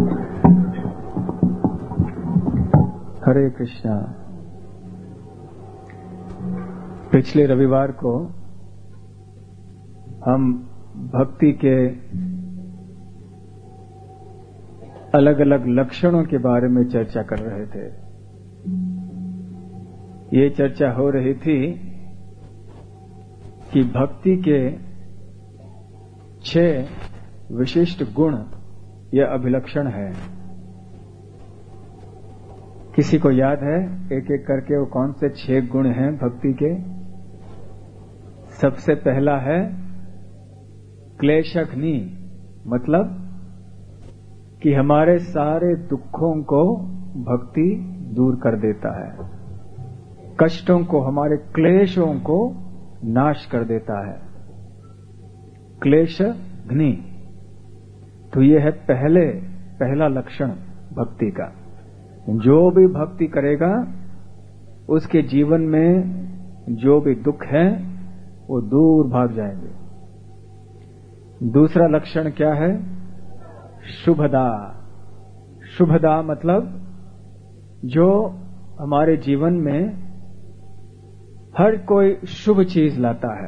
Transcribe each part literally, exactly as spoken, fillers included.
हरे कृष्णा। पिछले रविवार को हम भक्ति के अलग अलग लक्षणों के बारे में चर्चा कर रहे थे। ये चर्चा हो रही थी कि भक्ति के छह विशिष्ट गुण या अभिलक्षण है। किसी को याद है एक एक करके वो कौन से छह गुण हैं भक्ति के? सबसे पहला है क्लेशघ्नि, मतलब कि हमारे सारे दुखों को भक्ति दूर कर देता है, कष्टों को, हमारे क्लेशों को नाश कर देता है। क्लेशघ्नि, तो ये है पहले पहला लक्षण भक्ति का। जो भी भक्ति करेगा उसके जीवन में जो भी दुख है वो दूर भाग जाएंगे। दूसरा लक्षण क्या है? शुभदा। शुभदा मतलब जो हमारे जीवन में हर कोई शुभ चीज लाता है,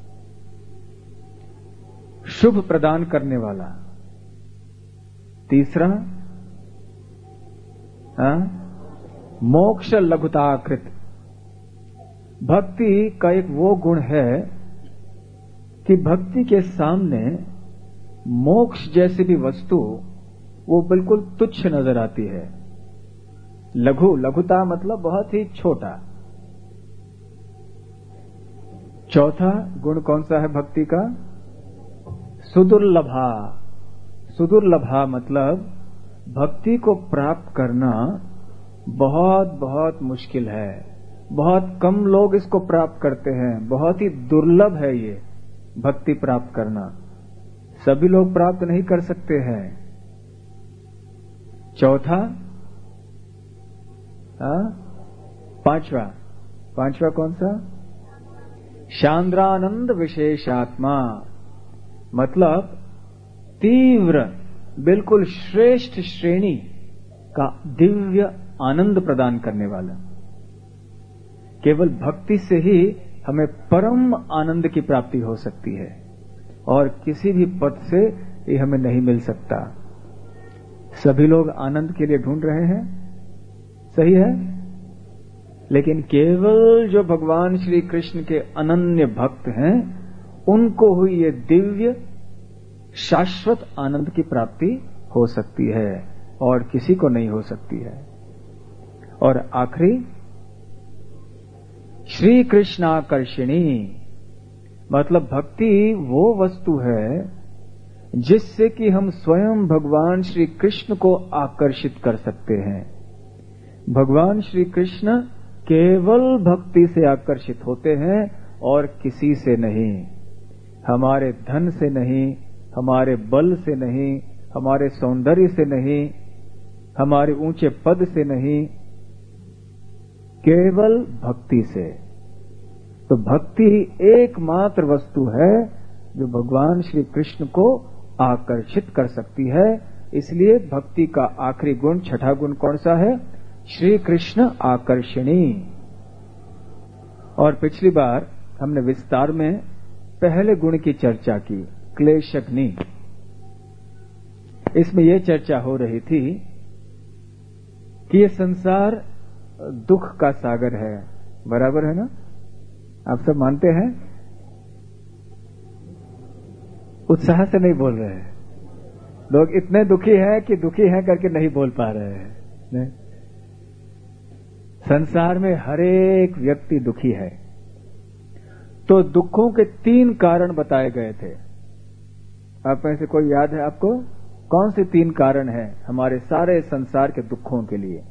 शुभ प्रदान करने वाला। तीसरा हाँ? मोक्ष लघुताकृत। भक्ति का एक वो गुण है कि भक्ति के सामने मोक्ष जैसी भी वस्तु वो बिल्कुल तुच्छ नजर आती है। लघु, लघुता मतलब बहुत ही छोटा। चौथा गुण कौन सा है भक्ति का? सुदुर्लभा। सुदुर्लभा मतलब भक्ति को प्राप्त करना बहुत बहुत मुश्किल है। बहुत कम लोग इसको प्राप्त करते हैं। बहुत ही दुर्लभ है ये भक्ति प्राप्त करना। सभी लोग प्राप्त नहीं कर सकते हैं। चौथा हाँ? पांचवा पांचवा कौन सा? शांद्रानंद विशेषात्मा, मतलब तीव्र, बिल्कुल श्रेष्ठ श्रेणी का दिव्य आनंद प्रदान करने वाला। केवल भक्ति से ही हमें परम आनंद की प्राप्ति हो सकती है और किसी भी पद से ये हमें नहीं मिल सकता। सभी लोग आनंद के लिए ढूंढ रहे हैं, सही है, लेकिन केवल जो भगवान श्री कृष्ण के अनन्य भक्त हैं उनको हुई ये दिव्य शाश्वत आनंद की प्राप्ति हो सकती है और किसी को नहीं हो सकती है। और आखिरी श्री कृष्णाकर्षिणी, मतलब भक्ति वो वस्तु है जिससे कि हम स्वयं भगवान श्री कृष्ण को आकर्षित कर सकते हैं। भगवान श्री कृष्ण केवल भक्ति से आकर्षित होते हैं और किसी से नहीं। हमारे धन से नहीं, हमारे बल से नहीं, हमारे सौंदर्य से नहीं, हमारे ऊंचे पद से नहीं, केवल भक्ति से। तो भक्ति एकमात्र वस्तु है जो भगवान श्री कृष्ण को आकर्षित कर सकती है। इसलिए भक्ति का आखिरी गुण, छठा गुण कौन सा है? श्री कृष्ण आकर्षणी। और पिछली बार हमने विस्तार में पहले गुण की चर्चा की, क्लेशघ्नि। इसमें यह चर्चा हो रही थी कि ये संसार दुख का सागर है। बराबर है ना? आप सब मानते हैं? उत्साह से नहीं बोल रहे हैं लोग। इतने दुखी हैं कि दुखी हैं करके नहीं बोल पा रहे हैं। नहीं? संसार में हरेक व्यक्ति दुखी है। तो दुखों के तीन कारण बताए गए थे। आप में से कोई याद है आपको? कौन से तीन कारण हैं हमारे सारे संसार के दुखों के लिए?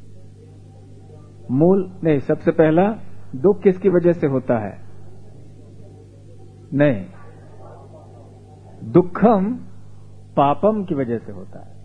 मूल नहीं, सबसे पहला दुख किसकी वजह से होता है? नहीं, दुखम पापम की वजह से होता है।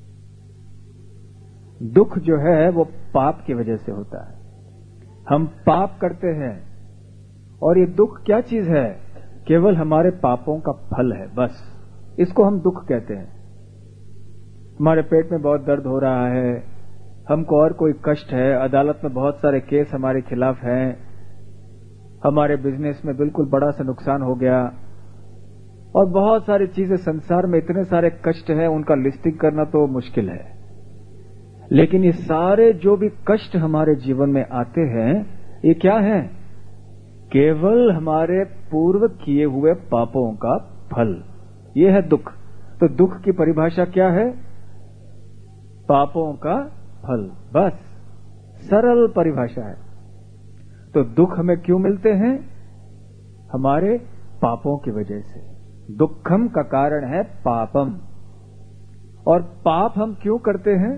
दुख जो है वो पाप की वजह से होता है। हम पाप करते हैं और ये दुख क्या चीज है? केवल हमारे पापों का फल है, बस। इसको हम दुख कहते हैं। हमारे पेट में बहुत दर्द हो रहा है, हमको और कोई कष्ट है, अदालत में बहुत सारे केस हमारे खिलाफ हैं, हमारे बिजनेस में बिल्कुल बड़ा सा नुकसान हो गया, और बहुत सारी चीजें, संसार में इतने सारे कष्ट हैं, उनका लिस्टिंग करना तो मुश्किल है। लेकिन ये सारे जो भी कष्ट हमारे जीवन में आते हैं, ये क्या है? केवल हमारे पूर्व किए हुए पापों का फल। ये है दुख। तो दुख की परिभाषा क्या है? पापों का फल। बस सरल परिभाषा है। तो दुख हमें क्यों मिलते हैं? हमारे पापों की वजह से। दुखम का कारण है पापम। और पाप हम क्यों करते हैं?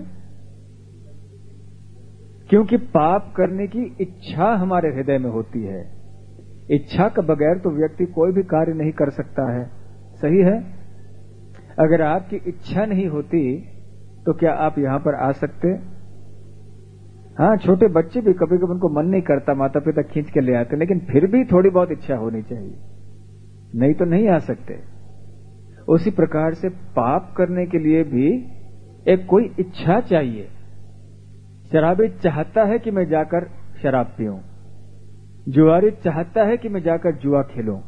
क्योंकि पाप करने की इच्छा हमारे हृदय में होती है। इच्छा के बगैर तो व्यक्ति कोई भी कार्य नहीं कर सकता है। सही है? अगर आपकी इच्छा नहीं होती तो क्या आप यहां पर आ सकते? हाँ, छोटे बच्चे भी कभी कभी उनको मन नहीं करता, माता पिता खींच के ले आते, लेकिन फिर भी थोड़ी बहुत इच्छा होनी चाहिए, नहीं तो नहीं आ सकते। उसी प्रकार से पाप करने के लिए भी एक कोई इच्छा चाहिए। शराबी चाहता है कि मैं जाकर शराब पीऊं, जुआरी चाहता है कि मैं जाकर जुआ खेलूं।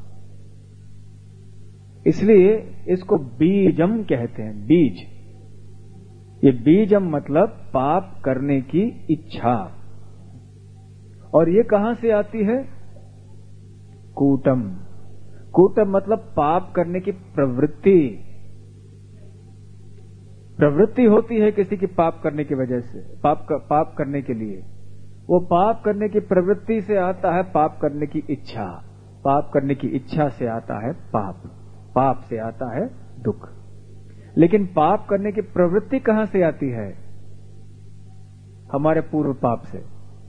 इसलिए इसको बीजम कहते हैं, बीज। ये बीजम मतलब पाप करने की इच्छा। और ये कहां से आती है? कूटम। कूटम मतलब पाप करने की प्रवृत्ति। प्रवृत्ति होती है किसी की पाप करने की वजह से, पाप कर, पाप करने के लिए। वो पाप करने की प्रवृत्ति से आता है पाप करने की इच्छा। पाप करने की इच्छा से आता है पाप। पाप से आता है दुख। लेकिन पाप करने की प्रवृत्ति कहां से आती है? हमारे पूर्व पाप से।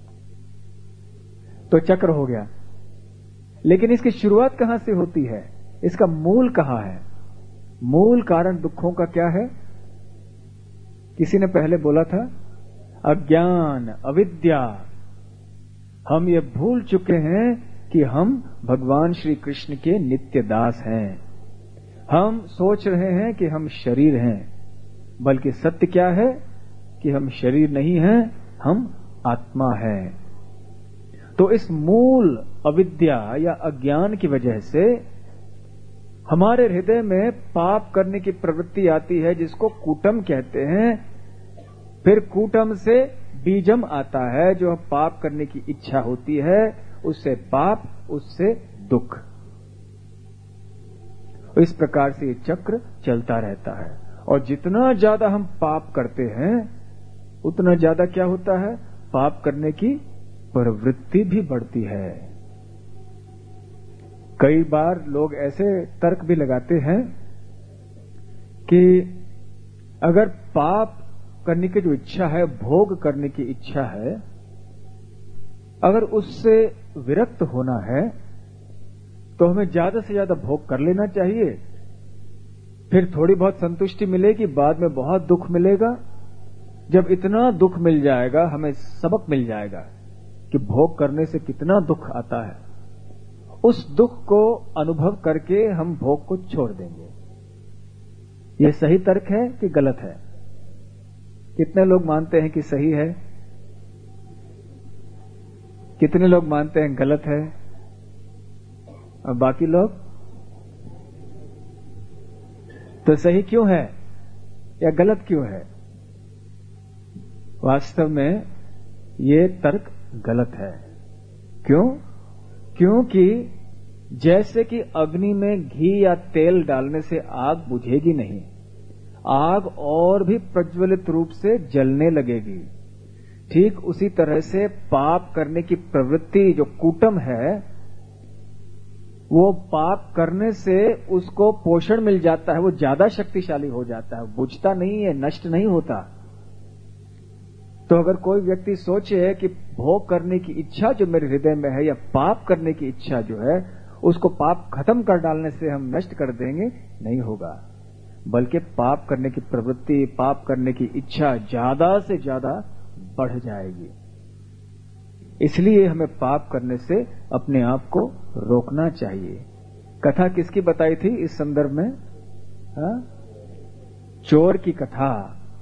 तो चक्र हो गया। लेकिन इसकी शुरुआत कहां से होती है? इसका मूल कहां है? मूल कारण दुखों का क्या है? किसी ने पहले बोला था, अज्ञान, अविद्या। हम ये भूल चुके हैं कि हम भगवान श्री कृष्ण के नित्य दास हैं। हम सोच रहे हैं कि हम शरीर हैं, बल्कि सत्य क्या है कि हम शरीर नहीं हैं, हम आत्मा हैं। तो इस मूल अविद्या या अज्ञान की वजह से हमारे हृदय में पाप करने की प्रवृत्ति आती है, जिसको कूटम कहते हैं। फिर कूटम से बीजम आता है, जो पाप करने की इच्छा होती है, उससे पाप, उससे दुख। इस प्रकार से ये चक्र चलता रहता है। और जितना ज्यादा हम पाप करते हैं, उतना ज्यादा क्या होता है? पाप करने की प्रवृत्ति भी बढ़ती है। कई बार लोग ऐसे तर्क भी लगाते हैं कि अगर पाप करने की जो इच्छा है, भोग करने की इच्छा है, अगर उससे विरक्त होना है तो हमें ज्यादा से ज्यादा भोग कर लेना चाहिए। फिर थोड़ी बहुत संतुष्टि मिलेगी, बाद में बहुत दुख मिलेगा। जब इतना दुख मिल जाएगा, हमें सबक मिल जाएगा कि भोग करने से कितना दुख आता है। उस दुख को अनुभव करके हम भोग को छोड़ देंगे। यह सही तर्क है कि गलत है? कितने लोग मानते हैं कि सही है? कितने लोग मानते हैं गलत है? और बाकी लोग? तो सही क्यों है या गलत क्यों है? वास्तव में ये तर्क गलत है। क्यों? क्योंकि जैसे कि अग्नि में घी या तेल डालने से आग बुझेगी नहीं, आग और भी प्रज्वलित रूप से जलने लगेगी। ठीक उसी तरह से पाप करने की प्रवृत्ति जो कूटम है, वो पाप करने से उसको पोषण मिल जाता है, वो ज्यादा शक्तिशाली हो जाता है, बुझता नहीं है, नष्ट नहीं होता। तो अगर कोई व्यक्ति सोचे कि भोग करने की इच्छा जो मेरे हृदय में है या पाप करने की इच्छा जो है, उसको पाप खत्म कर डालने से हम नष्ट कर देंगे, नहीं होगा। बल्कि पाप करने की प्रवृत्ति, पाप करने की इच्छा ज्यादा से ज्यादा बढ़ जाएगी। इसलिए हमें पाप करने से अपने आप को रोकना चाहिए। कथा किसकी बताई थी इस संदर्भ में? हा? चोर की कथा।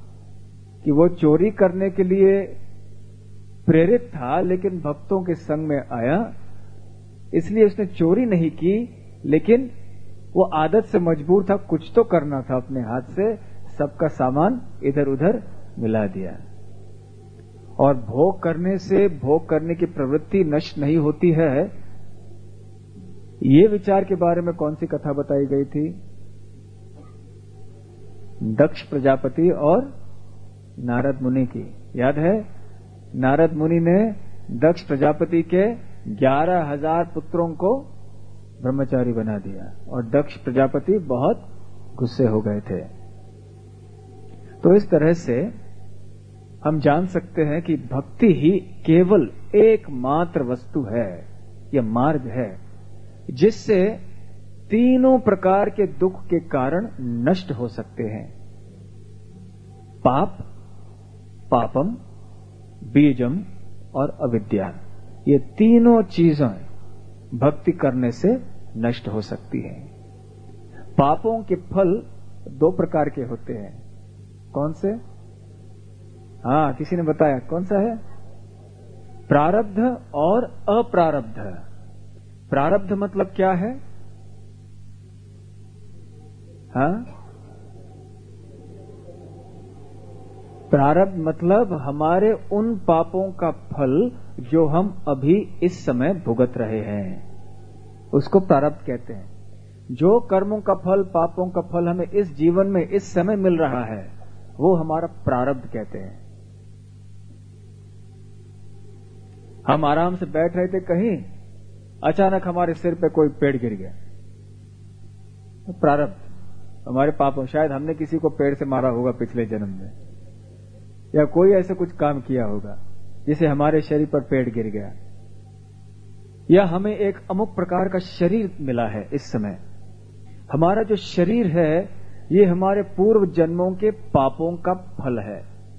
कि वो चोरी करने के लिए प्रेरित था, लेकिन भक्तों के संग में आया, इसलिए उसने चोरी नहीं की, लेकिन वो आदत से मजबूर था, कुछ तो करना था अपने हाथ से, सबका सामान इधर उधर मिला दिया। और भोग करने से भोग करने की प्रवृत्ति नष्ट नहीं होती है, ये विचार के बारे में कौन सी कथा बताई गई थी? दक्ष प्रजापति और नारद मुनि की, याद है? नारद मुनि ने दक्ष प्रजापति के ग्यारह हजार पुत्रों को ब्रह्मचारी बना दिया और दक्ष प्रजापति बहुत गुस्से हो गए थे। तो इस तरह से हम जान सकते हैं कि भक्ति ही केवल एकमात्र वस्तु है, यह मार्ग है जिससे तीनों प्रकार के दुख के कारण नष्ट हो सकते हैं। पाप, पापम, बीजम और अविद्या, ये तीनों चीजें भक्ति करने से नष्ट हो सकती हैं। पापों के फल दो प्रकार के होते हैं। कौन से? हाँ, किसी ने बताया कौन सा है? प्रारब्ध और अप्रारब्ध। प्रारब्ध मतलब क्या है? हाँ, प्रारब्ध मतलब हमारे उन पापों का फल जो हम अभी इस समय भुगत रहे हैं, उसको प्रारब्ध कहते हैं। जो कर्मों का फल, पापों का फल हमें इस जीवन में इस समय मिल रहा है, वो हमारा प्रारब्ध कहते हैं। हम आराम से बैठ रहे थे कहीं, अचानक हमारे सिर पे कोई पेड़ गिर गया, तो प्रारब्ध, हमारे पापों, शायद हमने किसी को पेड़ से मारा होगा पिछले जन्म में, या कोई ऐसा कुछ काम किया होगा जिसे हमारे शरीर पर पेड़ गिर गया, या हमें एक अमुक प्रकार का शरीर मिला है इस समय। हमारा जो शरीर है ये हमारे पूर्व जन्मों के पापों का फल है।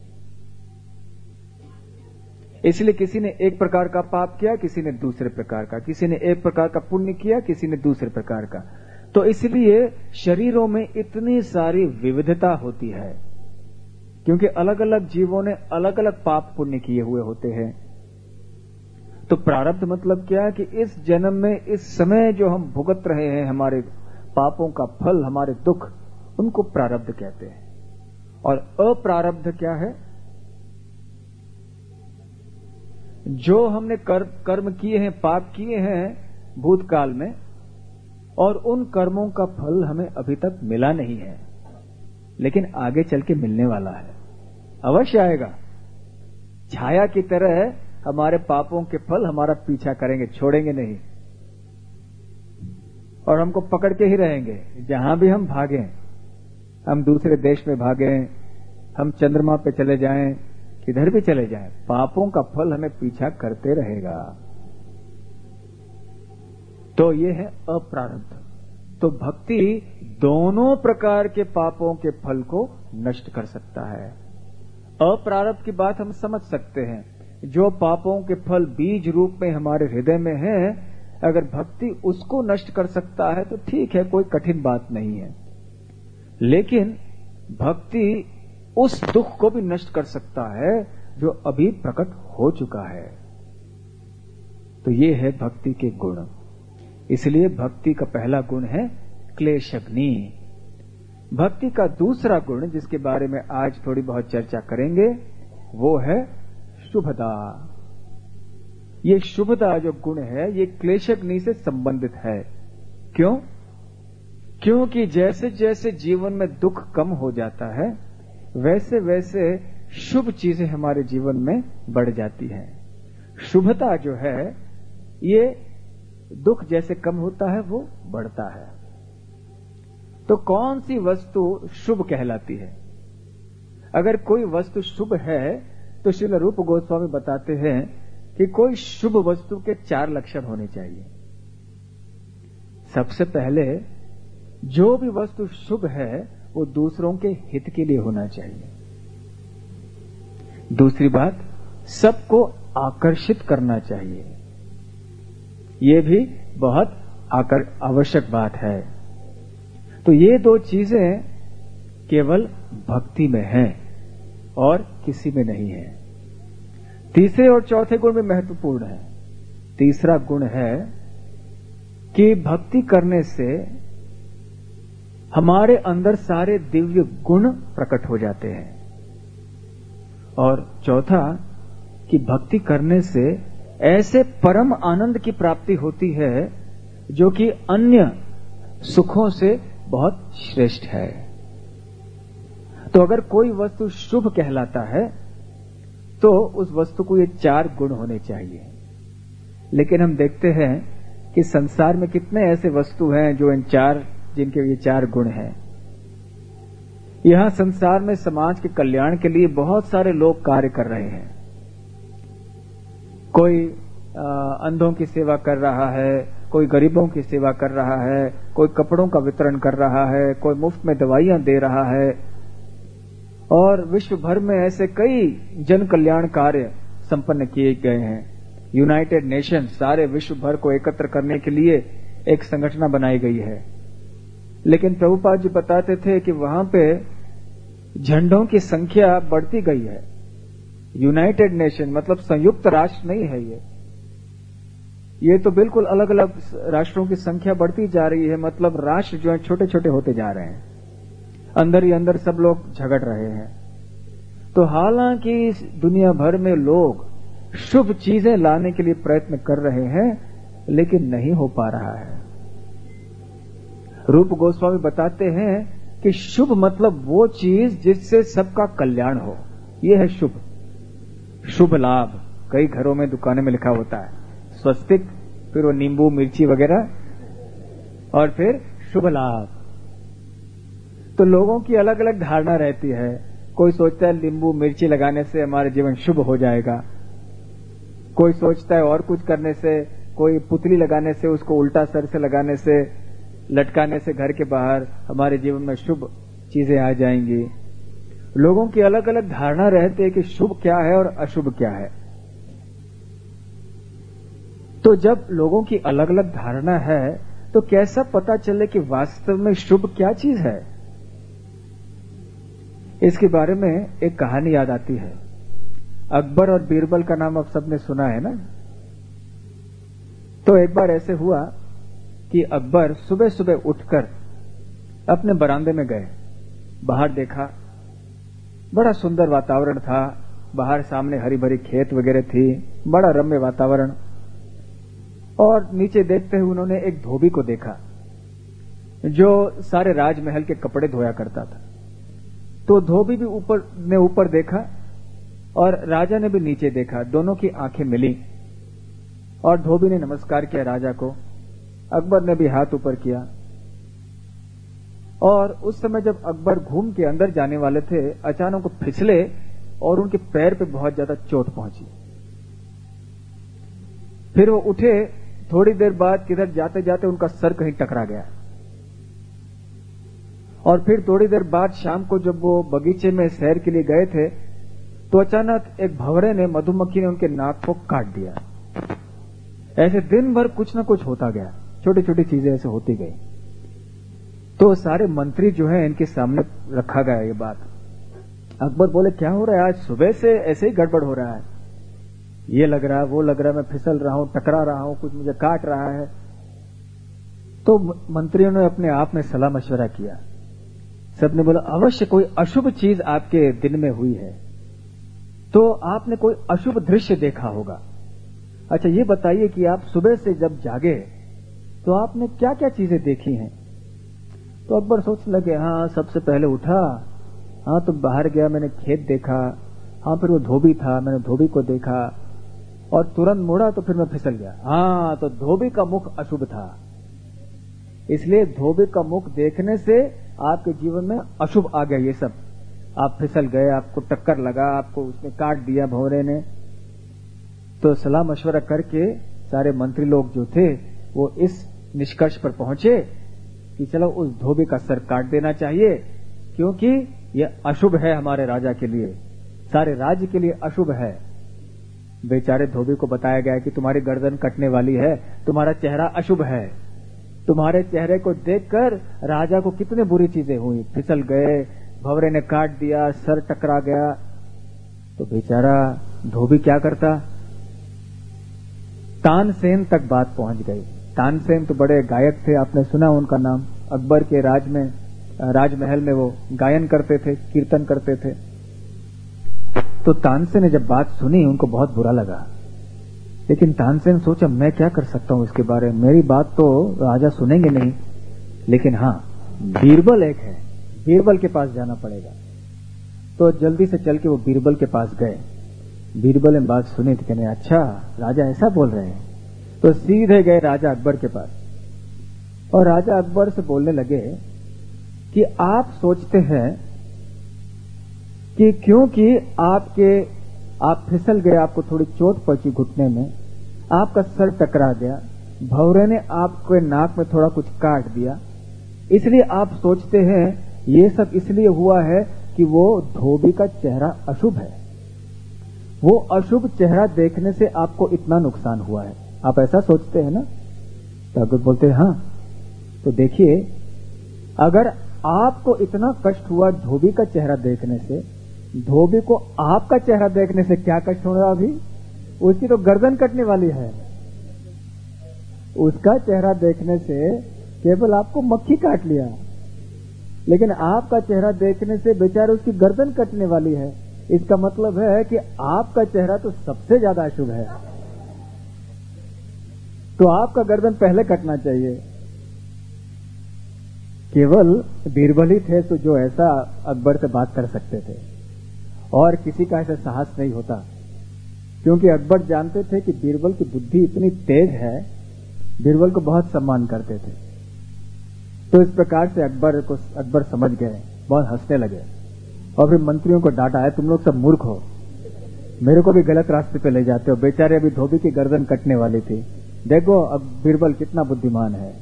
इसलिए किसी ने एक प्रकार का पाप किया, किसी ने दूसरे प्रकार का, किसी ने एक प्रकार का पुण्य किया, किसी ने दूसरे प्रकार का। तो इसलिए शरीरों में इतनी सारी विविधता होती है, क्योंकि अलग अलग जीवों ने अलग अलग पाप पुण्य किए हुए होते हैं। तो प्रारब्ध मतलब क्या है कि इस जन्म में, इस समय जो हम भुगत रहे हैं हमारे पापों का फल, हमारे दुख, उनको प्रारब्ध कहते हैं। और अप्रारब्ध क्या है? जो हमने कर, कर्म किए हैं, पाप किए हैं भूतकाल में, और उन कर्मों का फल हमें अभी तक मिला नहीं है, लेकिन आगे चल के मिलने वाला है, अवश्य आएगा। छाया की तरह हमारे पापों के फल हमारा पीछा करेंगे, छोड़ेंगे नहीं, और हमको पकड़ के ही रहेंगे। जहां भी हम भागें, हम दूसरे देश में भागें, हम चंद्रमा पे चले जाएं, किधर भी चले जाएं, पापों का फल हमें पीछा करते रहेगा। तो ये है अप्रारब्ध। तो भक्ति दोनों प्रकार के पापों के फल को नष्ट कर सकता है। अप्रारब्ध की बात हम समझ सकते हैं, जो पापों के फल बीज रूप में हमारे हृदय में है, अगर भक्ति उसको नष्ट कर सकता है तो ठीक है, कोई कठिन बात नहीं है। लेकिन भक्ति उस दुख को भी नष्ट कर सकता है जो अभी प्रकट हो चुका है। तो ये है भक्ति के गुण। इसलिए भक्ति का पहला गुण है क्लेशग्नि। भक्ति का दूसरा गुण, जिसके बारे में आज थोड़ी बहुत चर्चा करेंगे, वो है शुभदा। ये शुभदा जो गुण है, ये क्लेशग्नि से संबंधित है। क्यों? क्योंकि जैसे जैसे जीवन में दुख कम हो जाता है, वैसे वैसे शुभ चीजें हमारे जीवन में बढ़ जाती हैं। शुभता जो है, ये दुख जैसे कम होता है वो बढ़ता है। तो कौन सी वस्तु शुभ कहलाती है? अगर कोई वस्तु शुभ है तो श्रील रूप गोस्वामी बताते हैं कि कोई शुभ वस्तु के चार लक्षण होने चाहिए। सबसे पहले, जो भी वस्तु शुभ है वो दूसरों के हित के लिए होना चाहिए। दूसरी बात, सबको आकर्षित करना चाहिए। ये भी बहुत आकर आवश्यक बात है। तो ये दो चीजें केवल भक्ति में हैं। और किसी में नहीं है। तीसरे और चौथे गुण में महत्वपूर्ण है। तीसरा गुण है कि भक्ति करने से हमारे अंदर सारे दिव्य गुण प्रकट हो जाते हैं। और चौथा कि भक्ति करने से ऐसे परम आनंद की प्राप्ति होती है जो कि अन्य सुखों से बहुत श्रेष्ठ है। तो अगर कोई वस्तु शुभ कहलाता है तो उस वस्तु को ये चार गुण होने चाहिए। लेकिन हम देखते हैं कि संसार में कितने ऐसे वस्तु हैं जो इन चार जिनके ये चार गुण हैं। यहां संसार में समाज के कल्याण के लिए बहुत सारे लोग कार्य कर रहे हैं। कोई आ, अंधों की सेवा कर रहा है, कोई गरीबों की सेवा कर रहा है, कोई कपड़ों का वितरण कर रहा है, कोई मुफ्त में दवाइयां दे रहा है। और विश्व भर में ऐसे कई जन कल्याण कार्य संपन्न किए गए हैं। यूनाइटेड नेशन सारे विश्व भर को एकत्र करने के लिए एक संगठन बनाई गई है। लेकिन प्रभुपाद जी बताते थे कि वहां पे झंडों की संख्या बढ़ती गई है। यूनाइटेड नेशन मतलब संयुक्त राष्ट्र नहीं है ये ये तो बिल्कुल अलग अलग राष्ट्रों की संख्या बढ़ती जा रही है। मतलब राष्ट्र जो है छोटे छोटे होते जा रहे हैं, अंदर ही अंदर सब लोग झगड़ रहे हैं। तो हालांकि दुनिया भर में लोग शुभ चीजें लाने के लिए प्रयत्न कर रहे हैं, लेकिन नहीं हो पा रहा है। रूप गोस्वामी बताते हैं कि शुभ मतलब वो चीज जिससे सबका कल्याण हो, यह है शुभ। शुभ लाभ कई घरों में दुकानें में लिखा होता है, स्वस्तिक, फिर वो नींबू मिर्ची वगैरह, और फिर शुभ लाभ। तो लोगों की अलग अलग धारणा रहती है। कोई सोचता है नींबू मिर्ची लगाने से हमारे जीवन शुभ हो जाएगा, कोई सोचता है और कुछ करने से, कोई पुतली लगाने से, उसको उल्टा सर से लगाने से, लटकाने से घर के बाहर हमारे जीवन में शुभ चीजें आ जाएंगी। लोगों की अलग अलग धारणा रहती है कि शुभ क्या है और अशुभ क्या है। तो जब लोगों की अलग अलग धारणा है तो कैसा पता चले कि वास्तव में शुभ क्या चीज है। इसके बारे में एक कहानी याद आती है। अकबर और बीरबल का नाम आप सबने सुना है ना। तो एक बार ऐसे हुआ कि अकबर सुबह सुबह उठकर अपने बरामदे में गए। बाहर देखा, बड़ा सुंदर वातावरण था। बाहर सामने हरी भरी खेत वगैरह थी, बड़ा रम्य वातावरण। और नीचे देखते हुए उन्होंने एक धोबी को देखा जो सारे राजमहल के कपड़े धोया करता था। तो धोबी भी ऊपर ने ऊपर देखा और राजा ने भी नीचे देखा। दोनों की आंखें मिली और धोबी ने नमस्कार किया राजा को, अकबर ने भी हाथ ऊपर किया। और उस समय जब अकबर घूम के अंदर जाने वाले थे, अचानक वो फिसले और उनके पैर पे बहुत ज्यादा चोट पहुंची। फिर वो उठे, थोड़ी देर बाद किधर जाते जाते उनका सर कहीं टकरा गया। और फिर थोड़ी देर बाद शाम को जब वो बगीचे में सैर के लिए गए थे तो अचानक एक भंवरे ने, मधुमक्खी ने उनके नाक को काट दिया। ऐसे दिन भर कुछ ना कुछ होता गया, छोटी छोटी चीजें ऐसे होती गई। तो सारे मंत्री जो है इनके सामने रखा गया ये बात। अकबर बोले क्या हो रहा है, आज सुबह से ऐसे ही गड़बड़ हो रहा है, ये लग रहा है वो लग रहा है, मैं फिसल रहा हूं, टकरा रहा हूं, कुछ मुझे काट रहा है। तो मंत्रियों ने अपने आप में सलाह मशवरा किया। सबने बोला अवश्य कोई अशुभ चीज आपके दिन में हुई है, तो आपने कोई अशुभ दृश्य देखा होगा। अच्छा ये बताइए कि आप सुबह से जब जागे तो आपने क्या क्या चीजें देखी हैं। तो अकबर सोचने लगे, हाँ सबसे पहले उठा, हाँ तो बाहर गया, मैंने खेत देखा, हाँ फिर वो धोबी था, मैंने धोबी को देखा, और तुरंत मुड़ा तो फिर मैं फिसल गया। हाँ तो धोबी का मुख अशुभ था, इसलिए धोबी का मुख देखने से आपके जीवन में अशुभ आ गया। ये सब आप फिसल गए, आपको टक्कर लगा, आपको उसने काट दिया भंवरे ने। तो सलाह मशवरा करके सारे मंत्री लोग जो थे वो इस निष्कर्ष पर पहुंचे कि चलो उस धोबी का सर काट देना चाहिए, क्योंकि यह अशुभ है हमारे राजा के लिए, सारे राज्य के लिए अशुभ है। बेचारे धोबी को बताया गया कि तुम्हारी गर्दन कटने वाली है, तुम्हारा चेहरा अशुभ है। तुम्हारे चेहरे को देखकर राजा को कितनी बुरी चीजें हुई, फिसल गए, भंवरे ने काट दिया, सर टकरा गया। तो बेचारा धोबी क्या करता, तानसेन तक बात पहुंच गई। तानसेन तो बड़े गायक थे, आपने सुना उनका नाम, अकबर के राज में राजमहल में वो गायन करते थे, कीर्तन करते थे। तो तानसेन ने जब बात सुनी उनको बहुत बुरा लगा, लेकिन तानसेन सोचा मैं क्या कर सकता हूं इसके बारे में, मेरी बात तो राजा सुनेंगे नहीं, लेकिन हाँ बीरबल एक है, बीरबल के पास जाना पड़ेगा। तो जल्दी से चल के वो बीरबल के पास गए। बीरबल ने बात सुनी तो कहने अच्छा राजा ऐसा बोल रहे हैं, तो सीधे गए राजा अकबर के पास और राजा अकबर से बोलने लगे कि आप सोचते हैं कि क्योंकि आपके आप फिसल गए, आपको थोड़ी चोट पहुंची घुटने में, आपका सर टकरा गया, भौरे ने आपके नाक में थोड़ा कुछ काट दिया, इसलिए आप सोचते हैं ये सब इसलिए हुआ है कि वो धोबी का चेहरा अशुभ है, वो अशुभ चेहरा देखने से आपको इतना नुकसान हुआ है, आप ऐसा सोचते हैं ना? तो अकबर बोलते हैं हाँ। तो देखिए अगर आपको इतना कष्ट हुआ धोबी का चेहरा देखने से, धोबी को आपका चेहरा देखने से क्या कष्ट होगा? अभी उसकी तो गर्दन कटने वाली है, उसका चेहरा देखने से केवल आपको मक्खी काट लिया, लेकिन आपका चेहरा देखने से बेचारे उसकी गर्दन कटने वाली है। इसका मतलब है कि आपका चेहरा तो सबसे ज्यादा अशुभ है, तो आपका गर्दन पहले कटना चाहिए। केवल बीरबल ही थे तो जो ऐसा अकबर से बात कर सकते थे, और किसी का ऐसा साहस नहीं होता, क्योंकि अकबर जानते थे कि बीरबल की बुद्धि इतनी तेज है, बीरबल को बहुत सम्मान करते थे। तो इस प्रकार से अकबर को अकबर समझ गए, बहुत हंसने लगे और फिर मंत्रियों को डांटा है, तुम लोग सब मूर्ख हो, मेरे को भी गलत रास्ते पे ले जाते हो, बेचारे अभी धोबी की गर्दन कटने वाली थी, देखो अब बीरबल कितना बुद्धिमान है।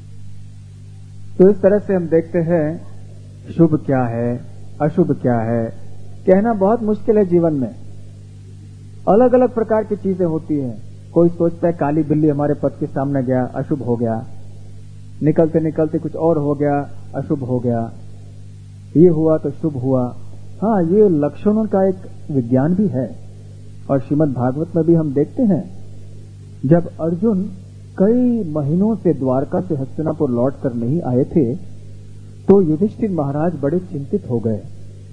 तो इस तरह से हम देखते हैं शुभ क्या है अशुभ क्या है, कहना बहुत मुश्किल है। जीवन में अलग अलग प्रकार की चीजें होती हैं। कोई सोचता है काली बिल्ली हमारे पथ के सामने गया, अशुभ हो गया, निकलते निकलते कुछ और हो गया, अशुभ हो गया, ये हुआ तो शुभ हुआ। हाँ, ये लक्षणों का एक विज्ञान भी है, और श्रीमद् भागवत में भी हम देखते हैं जब अर्जुन कई महीनों से द्वारका से हस्तिनापुर लौट कर नहीं आए थे, तो युधिष्ठिर महाराज बड़े चिंतित हो गए,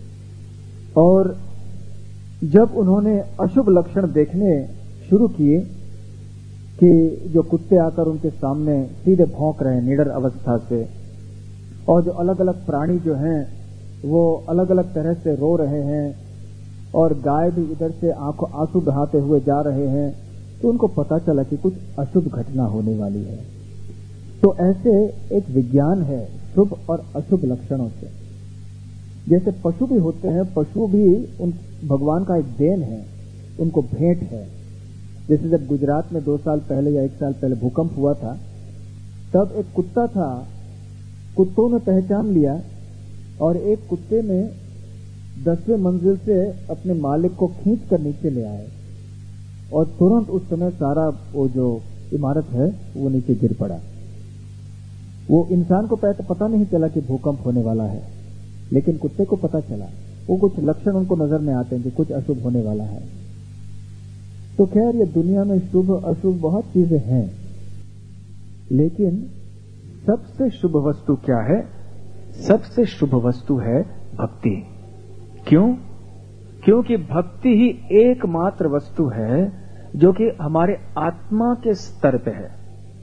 और जब उन्होंने अशुभ लक्षण देखने शुरू किए कि जो कुत्ते आकर उनके सामने सीधे भौंक रहे हैं निडर अवस्था से, और जो अलग अलग प्राणी जो हैं वो अलग अलग तरह से रो रहे हैं, और गाय भी इधर से आंखों आंसू बहाते हुए जा रहे हैं, तो उनको पता चला कि कुछ अशुभ घटना होने वाली है। तो ऐसे एक विज्ञान है शुभ और अशुभ लक्षणों से। जैसे पशु भी होते हैं, पशु भी उन भगवान का एक देन है, उनको भेंट है। जैसे जब गुजरात में दो साल पहले या एक साल पहले भूकंप हुआ था, तब एक कुत्ता था, कुत्तों ने पहचान लिया, और एक कुत्ते ने दसवें मंजिल से अपने मालिक को खींच कर नीचे ले आए, और तुरंत उस समय सारा वो जो इमारत है वो नीचे गिर पड़ा। वो इंसान को पता नहीं चला कि भूकंप होने वाला है, लेकिन कुत्ते को पता चला। वो कुछ लक्षण उनको नजर में आते हैं कि कुछ अशुभ होने वाला है। तो खैर ये दुनिया में शुभ अशुभ बहुत चीजें हैं, लेकिन सबसे शुभ वस्तु क्या है? सबसे शुभ वस्तु है भक्ति। क्यों? क्योंकि भक्ति ही एकमात्र वस्तु है जो कि हमारे आत्मा के स्तर पे है।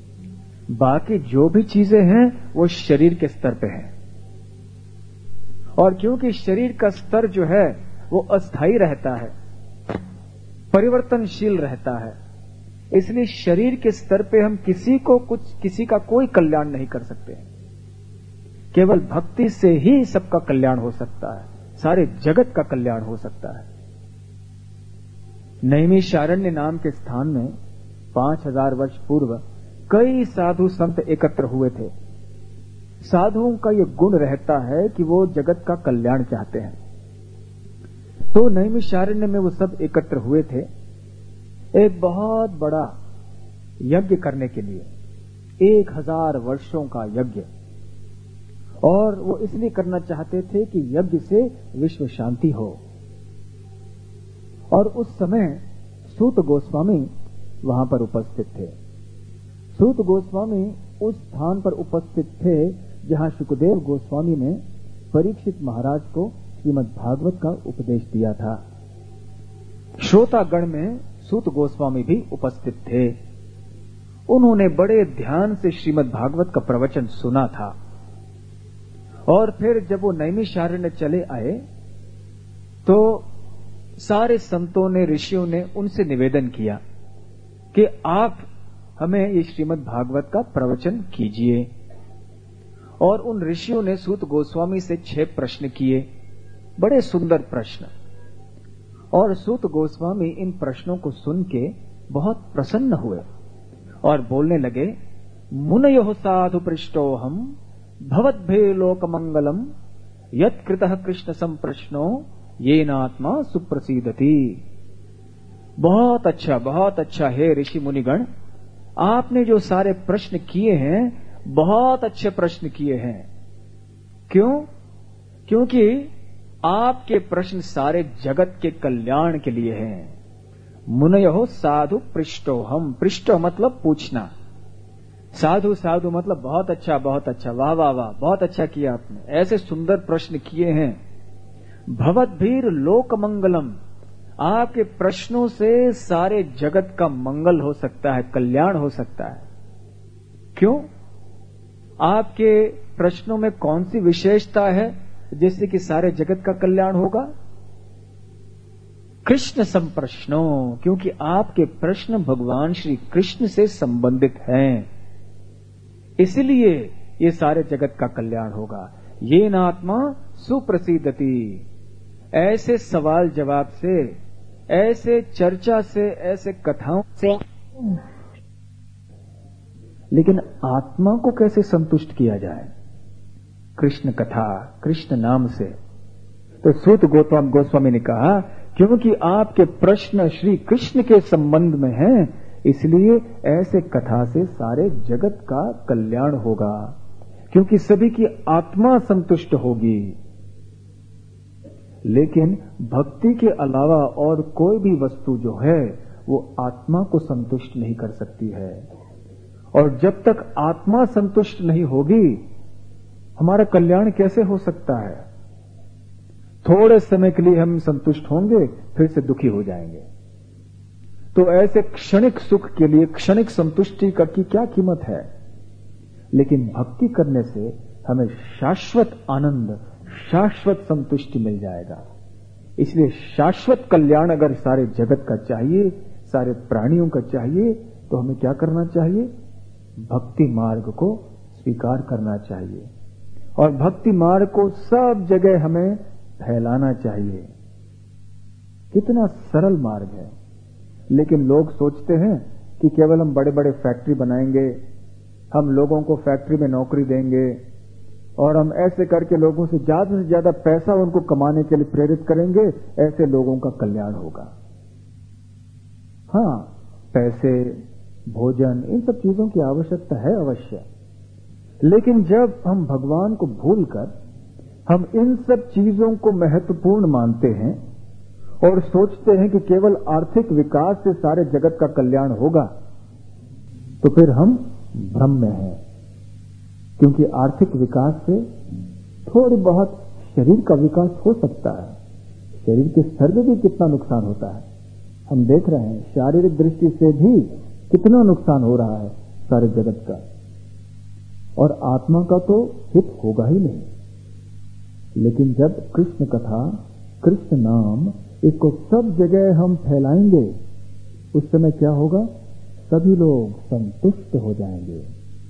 बाकी जो भी चीजें हैं वो शरीर के स्तर पे है, और क्योंकि शरीर का स्तर जो है वो अस्थायी रहता है, परिवर्तनशील रहता है, इसलिए शरीर के स्तर पे हम किसी को कुछ किसी का कोई कल्याण नहीं कर सकते। केवल भक्ति से ही सबका कल्याण हो सकता है, सारे जगत का कल्याण हो सकता है। नैमिषारण्य नाम के स्थान में पांच हजार वर्ष पूर्व कई साधु संत एकत्र हुए थे। साधुओं का यह गुण रहता है कि वो जगत का कल्याण चाहते हैं। तो नैमिषारण्य में वो सब एकत्र हुए थे एक बहुत बड़ा यज्ञ करने के लिए, एक हजार वर्षों का यज्ञ, और वो इसलिए करना चाहते थे कि यज्ञ से विश्व शांति हो। और उस समय सूत गोस्वामी वहां पर उपस्थित थे। सूत गोस्वामी उस स्थान पर उपस्थित थे जहां शुकदेव गोस्वामी ने परीक्षित महाराज को श्रीमद् भागवत का उपदेश दिया था। श्रोतागण में सूत गोस्वामी भी उपस्थित थे। उन्होंने बड़े ध्यान से श्रीमद् भागवत का प्रवचन सुना था और फिर जब वो नैमिषारण्य चले आए तो सारे संतों ने, ऋषियों ने उनसे निवेदन किया कि आप हमें ये श्रीमद् भागवत का प्रवचन कीजिए। और उन ऋषियों ने सूत गोस्वामी से छह प्रश्न किए, बड़े सुंदर प्रश्न। और सूत गोस्वामी इन प्रश्नों को सुन के बहुत प्रसन्न हुए और बोलने लगे, मुनयो साधु पृष्टोहम भवद्भे लोक मंगलम यत्कृतः कृष्ण संप्रश्नो येनात्मा सुप्रसीदति। बहुत अच्छा, बहुत अच्छा है ऋषि मुनिगण, आपने जो सारे प्रश्न किए हैं बहुत अच्छे प्रश्न किए हैं। क्यों? क्योंकि आपके प्रश्न सारे जगत के कल्याण के लिए हैं। मुनयो साधु पृष्टोहम, पृष्ठो मतलब पूछना, साधु साधु मतलब बहुत अच्छा, बहुत अच्छा, वाह वाह वाह, बहुत अच्छा किया आपने, ऐसे सुंदर प्रश्न किए हैं। भवद्भीर लोक मंगलम, आपके प्रश्नों से सारे जगत का मंगल हो सकता है, कल्याण हो सकता है। क्यों? आपके प्रश्नों में कौन सी विशेषता है जिससे कि सारे जगत का कल्याण होगा? कृष्ण संप्रश्नो, क्योंकि आपके प्रश्न भगवान श्री कृष्ण से संबंधित हैं, इसलिए ये सारे जगत का कल्याण होगा। ये नात्मा सुप्रसिद्धति, ऐसे सवाल जवाब से, ऐसे चर्चा से, ऐसे कथाओं से। लेकिन आत्मा को कैसे संतुष्ट किया जाए? कृष्ण कथा, कृष्ण नाम से। तो सूत गौतम गोस्वामी ने कहा, क्योंकि आपके प्रश्न श्री कृष्ण के संबंध में हैं, इसलिए ऐसे कथा से सारे जगत का कल्याण होगा, क्योंकि सभी की आत्मा संतुष्ट होगी। लेकिन भक्ति के अलावा और कोई भी वस्तु जो है वो आत्मा को संतुष्ट नहीं कर सकती है। और जब तक आत्मा संतुष्ट नहीं होगी, हमारा कल्याण कैसे हो सकता है? थोड़े समय के लिए हम संतुष्ट होंगे, फिर से दुखी हो जाएंगे। तो ऐसे क्षणिक सुख के लिए, क्षणिक संतुष्टि का की क्या कीमत है? लेकिन भक्ति करने से हमें शाश्वत आनंद, शाश्वत संतुष्टि मिल जाएगा। इसलिए शाश्वत कल्याण अगर सारे जगत का चाहिए, सारे प्राणियों का चाहिए, तो हमें क्या करना चाहिए? भक्ति मार्ग को स्वीकार करना चाहिए और भक्ति मार्ग को सब जगह हमें फैलाना चाहिए। कितना सरल मार्ग है। लेकिन लोग सोचते हैं कि केवल हम बड़े बड़े फैक्ट्री बनाएंगे, हम लोगों को फैक्ट्री में नौकरी देंगे और हम ऐसे करके लोगों से ज्यादा से ज्यादा पैसा उनको कमाने के लिए प्रेरित करेंगे, ऐसे लोगों का कल्याण होगा। हाँ, पैसे, भोजन, इन सब चीजों की आवश्यकता है अवश्य, लेकिन जब हम भगवान को भूलकर हम इन सब चीजों को महत्वपूर्ण मानते हैं और सोचते हैं कि केवल आर्थिक विकास से सारे जगत का कल्याण होगा, तो फिर हम भ्रम में हैं। क्योंकि आर्थिक विकास से थोड़ी बहुत शरीर का विकास हो सकता है, शरीर के स्तर में भी कितना नुकसान होता है हम देख रहे हैं। शारीरिक दृष्टि से भी कितना नुकसान हो रहा है सारे जगत का, और आत्मा का तो हित होगा ही नहीं। लेकिन जब कृष्ण कथा, कृष्ण नाम, इसको सब जगह हम फैलाएंगे, उस समय क्या होगा? सभी लोग संतुष्ट हो जाएंगे।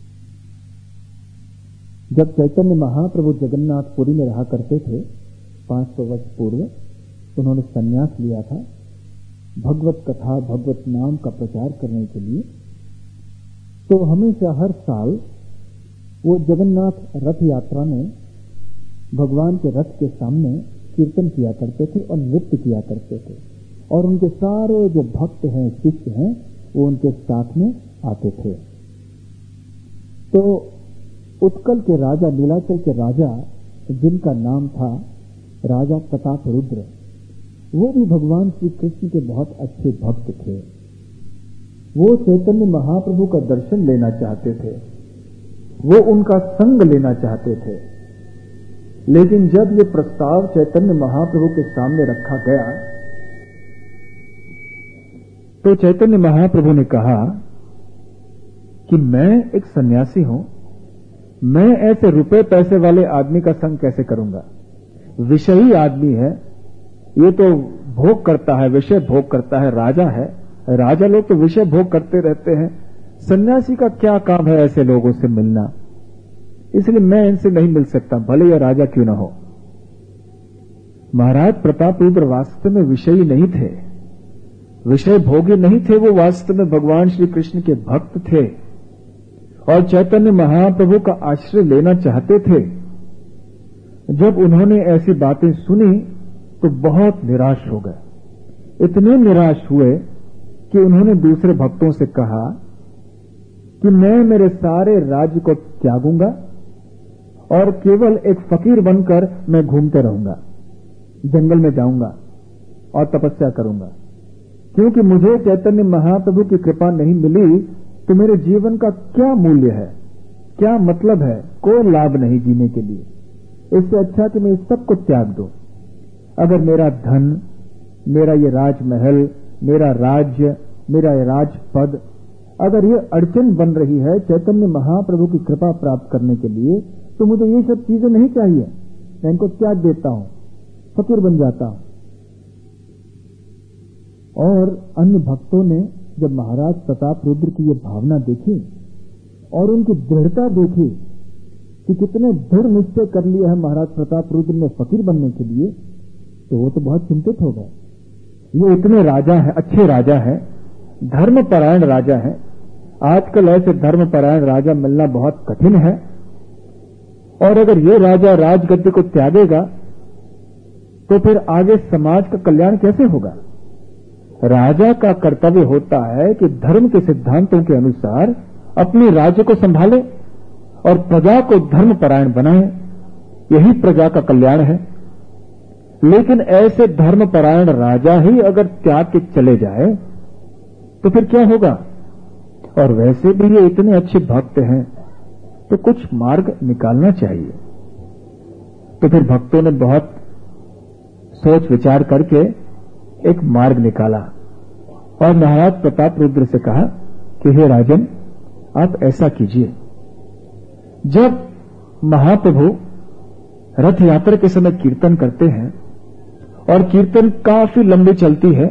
जब चैतन्य महाप्रभु जगन्नाथपुरी में रहा करते थे, पांच सौ वर्ष पूर्व, उन्होंने संन्यास लिया था भगवत कथा, भगवत नाम का प्रचार करने के लिए। तो हमेशा हर साल वो जगन्नाथ रथ यात्रा में भगवान के रथ के सामने कीर्तन किया करते थे और नृत्य किया करते थे, और उनके सारे जो भक्त हैं, शिष्य हैं, वो उनके साथ में आते थे। तो उत्कल के राजा, नीलाचल के राजा, जिनका नाम था राजा प्रताप रुद्र, वो भी भगवान श्री कृष्ण के बहुत अच्छे भक्त थे। वो चैतन्य महाप्रभु का दर्शन लेना चाहते थे, वो उनका संग लेना चाहते थे। लेकिन जब ये प्रस्ताव चैतन्य महाप्रभु के सामने रखा गया तो चैतन्य महाप्रभु ने कहा कि मैं एक सन्यासी हूं, मैं ऐसे रुपए पैसे वाले आदमी का संग कैसे करूंगा? विषयी आदमी है, ये तो भोग करता है, विषय भोग करता है, राजा है, राजा लोग तो विषय भोग करते रहते हैं। सन्यासी का क्या काम है ऐसे लोगों से मिलना? इसलिए मैं इनसे नहीं मिल सकता, भले यह राजा क्यों ना हो। महाराज प्रताप रुद्र वास्तव में विषयी नहीं थे, विषय भोगी नहीं थे, वो वास्तव में भगवान श्री कृष्ण के भक्त थे और चैतन्य महाप्रभु का आश्रय लेना चाहते थे। जब उन्होंने ऐसी बातें सुनी तो बहुत निराश हो गए। इतने निराश हुए कि उन्होंने दूसरे भक्तों से कहा कि मैं मेरे सारे राज्य को त्यागूंगा और केवल एक फकीर बनकर मैं घूमते रहूंगा, जंगल में जाऊंगा और तपस्या करूंगा, क्योंकि मुझे चैतन्य महाप्रभु की कृपा नहीं मिली तो मेरे जीवन का क्या मूल्य है, क्या मतलब है, कोई लाभ नहीं जीने के लिए। इससे अच्छा कि मैं इस सब को त्याग दूं। अगर मेरा धन, मेरा ये राजमहल, मेरा राज्य, मेरा ये राजपद, अगर ये अड़चन बन रही है चैतन्य महाप्रभु की कृपा प्राप्त करने के लिए, तो मुझे ये सब चीजें नहीं चाहिए, मैं इनको त्याग देता हूं, फकीर बन जाता हूं। और अन्य भक्तों ने जब महाराज प्रताप रुद्र की ये भावना देखी और उनकी दृढ़ता देखी कि कितने दृढ़ निश्चय कर लिया है महाराज प्रताप रुद्र ने फकीर बनने के लिए, तो वो तो बहुत चिंतित हो गए। ये इतने राजा हैं, अच्छे राजा हैं, धर्मपरायण राजा हैं। आजकल ऐसे धर्मपरायण राजा मिलना बहुत कठिन है, और अगर ये राजा राजगद्दी को त्यागेगा तो फिर आगे समाज का कल्याण कैसे होगा? राजा का कर्तव्य होता है कि धर्म के सिद्धांतों के अनुसार अपने राज्य को संभाले और प्रजा को धर्मपरायण बनाए, यही प्रजा का कल्याण है। लेकिन ऐसे धर्मपरायण राजा ही अगर त्याग के चले जाए तो फिर क्या होगा? और वैसे भी ये इतने अच्छे भक्त हैं तो कुछ मार्ग निकालना चाहिए। तो फिर भक्तों ने बहुत सोच विचार करके एक मार्ग निकाला और महाराज प्रताप रुद्र से कहा कि हे राजन, आप ऐसा कीजिए, जब महाप्रभु रथ यात्रा के समय कीर्तन करते हैं और कीर्तन काफी लंबी चलती है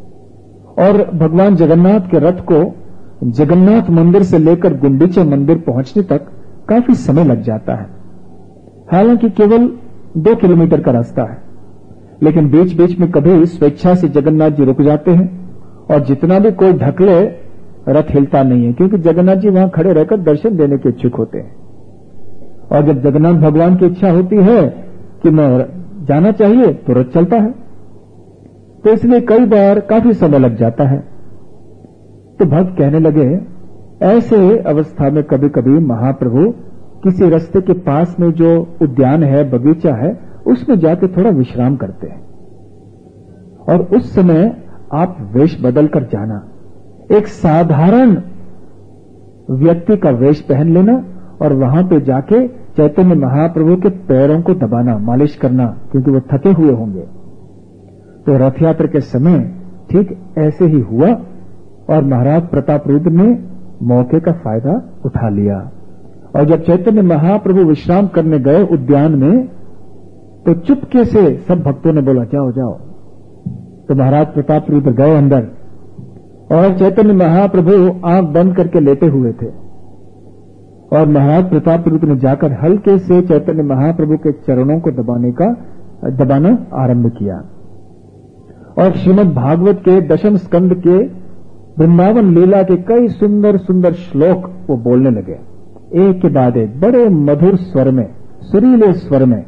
और भगवान जगन्नाथ के रथ को जगन्नाथ मंदिर से लेकर गुंडीचा मंदिर पहुंचने तक काफी समय लग जाता है। हालांकि केवल दो किलोमीटर का रास्ता है, लेकिन बीच बीच में कभी स्वेच्छा से जगन्नाथ जी रुक जाते हैं और जितना भी कोई ढकले रथ हिलता नहीं है, क्योंकि जगन्नाथ जी वहां खड़े रहकर दर्शन देने के इच्छुक होते हैं। और जब जगन्नाथ भगवान की इच्छा होती है कि मैं जाना चाहिए तो रथ चलता है, तो इसलिए कई बार काफी समय लग जाता है। तो भक्त कहने लगे, ऐसे अवस्था में कभी कभी महाप्रभु किसी रास्ते के पास में जो उद्यान है, बगीचा है, उसमें जाके थोड़ा विश्राम करते हैं और उस समय आप वेश बदल कर जाना, एक साधारण व्यक्ति का वेश पहन लेना और वहां पे जाके चैतन्य महाप्रभु के पैरों को दबाना, मालिश करना, क्योंकि वो थके हुए होंगे। तो रथ यात्रा के समय ठीक ऐसे ही हुआ और महाराज प्रताप रुद्र ने मौके का फायदा उठा लिया। और जब चैतन्य महाप्रभु विश्राम करने गए उद्यान में, तो चुपके से सब भक्तों ने बोला, जाओ जाओ। तो महाराज प्रताप रुद्र गए अंदर और चैतन्य महाप्रभु आंख बंद करके लेटे हुए थे और महाराज प्रताप रुद्र ने जाकर हल्के से चैतन्य महाप्रभु के चरणों को दबाने का दबाना आरंभ किया। और श्रीमद् भागवत के दशम स्कंद के वृंदावन लीला के कई सुंदर सुंदर श्लोक वो बोलने लगे, एक के बाद एक, बड़े मधुर स्वर में, सुरीले स्वर में।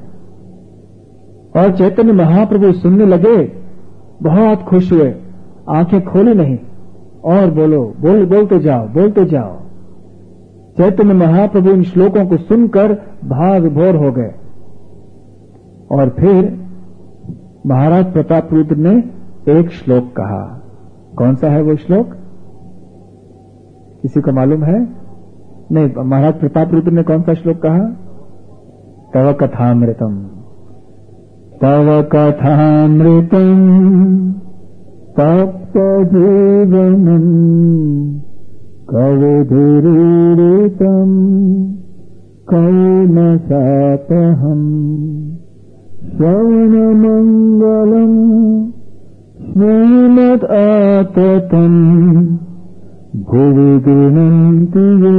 और चैतन्य महाप्रभु सुनने लगे, बहुत खुश हुए, आंखें खोली नहीं, और बोलो, बोल बोलते जाओ, बोलते जाओ। चैतन्य महाप्रभु इन श्लोकों को सुनकर भाव विभोर हो गए और फिर महाराज प्रताप रुद्र ने एक श्लोक कहा। कौन सा है वो श्लोक? किसी को मालूम है? नहीं, महाराज प्रताप रुद्र ने कौन सा श्लोक कहा? तव कथामृतम, तव कथामृतम तप्त जीवनम कविधिरीडितम कौनसापहम श्रवणमंगलम श्रीमदाततं भुवि गृह्णन्ति ये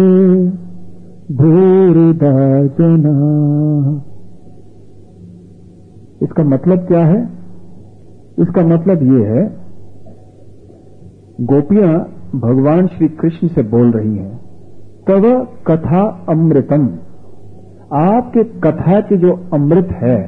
भूरिदा जना। इसका मतलब क्या है? इसका मतलब ये है, गोपियां भगवान श्री कृष्ण से बोल रही हैं, तव कथा अमृतम, आपके कथा की जो अमृत है,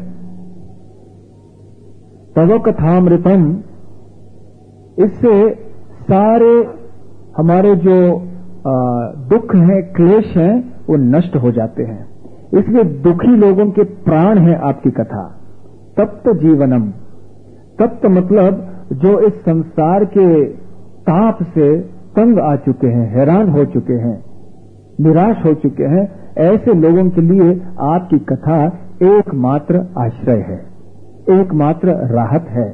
तव कथामृतम, इससे सारे हमारे जो आ, दुख हैं, क्लेश हैं, वो नष्ट हो जाते हैं। इसलिए दुखी लोगों के प्राण है आपकी कथा। तप्त जीवनम, तप्त मतलब जो इस संसार के ताप से तंग आ चुके हैं, हैरान हो चुके हैं, निराश हो चुके हैं, ऐसे लोगों के लिए आपकी कथा एकमात्र आश्रय है, एकमात्र राहत है।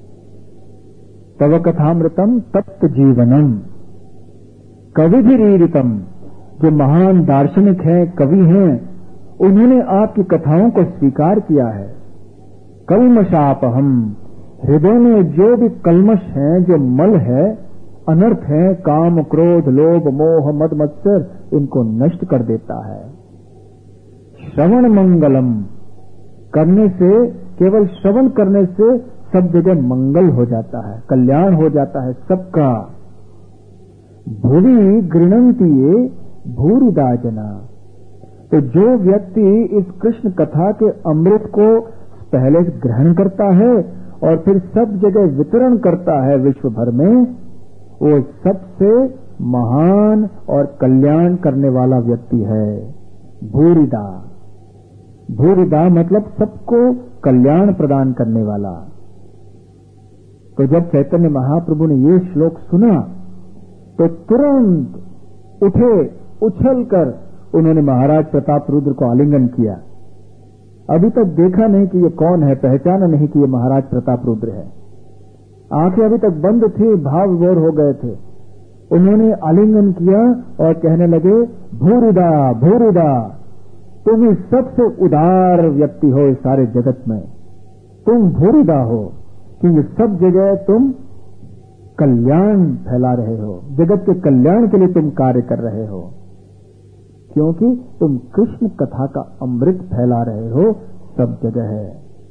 तव कथामृतम तप्त जीवनम कविधिरीडितम, जो महान दार्शनिक हैं, कवि हैं, उन्होंने आपकी कथाओं को स्वीकार किया है। कल्मषापहम, हृदय में जो भी कल्मष हैं, जो मल है, अनर्थ है, काम क्रोध लोभ मोह मद मत्सर, इनको नष्ट कर देता है। श्रवण मंगलम, करने से, केवल श्रवण करने से सब जगह मंगल हो जाता है, कल्याण हो जाता है सबका। भुवि गृह्णन्ति ये भूरिदा जना, तो जो व्यक्ति इस कृष्ण कथा के अमृत को पहले ग्रहण करता है और फिर सब जगह वितरण करता है विश्व भर में, वो सबसे महान और कल्याण करने वाला व्यक्ति है। भूरिदा, भूरिदा मतलब सबको कल्याण प्रदान करने वाला। तो जब चैतन्य महाप्रभु ने ये श्लोक सुना तो तुरंत उठे, उछलकर उन्होंने महाराज प्रताप रुद्र को आलिंगन किया। अभी तक देखा नहीं कि ये कौन है, पहचाना नहीं कि ये महाराज प्रताप रुद्र है। आंखें अभी तक बंद थी, भाव विभोर हो गए थे। उन्होंने आलिंगन किया और कहने लगे, भूरिदा भूरिदा, तुम ही सबसे उदार व्यक्ति हो इस सारे जगत में, तुम भूरिदा हो, क्योंकि सब जगह तुम कल्याण फैला रहे हो, जगत के कल्याण के लिए तुम कार्य कर रहे हो, क्योंकि तुम कृष्ण कथा का अमृत फैला रहे हो सब जगह है।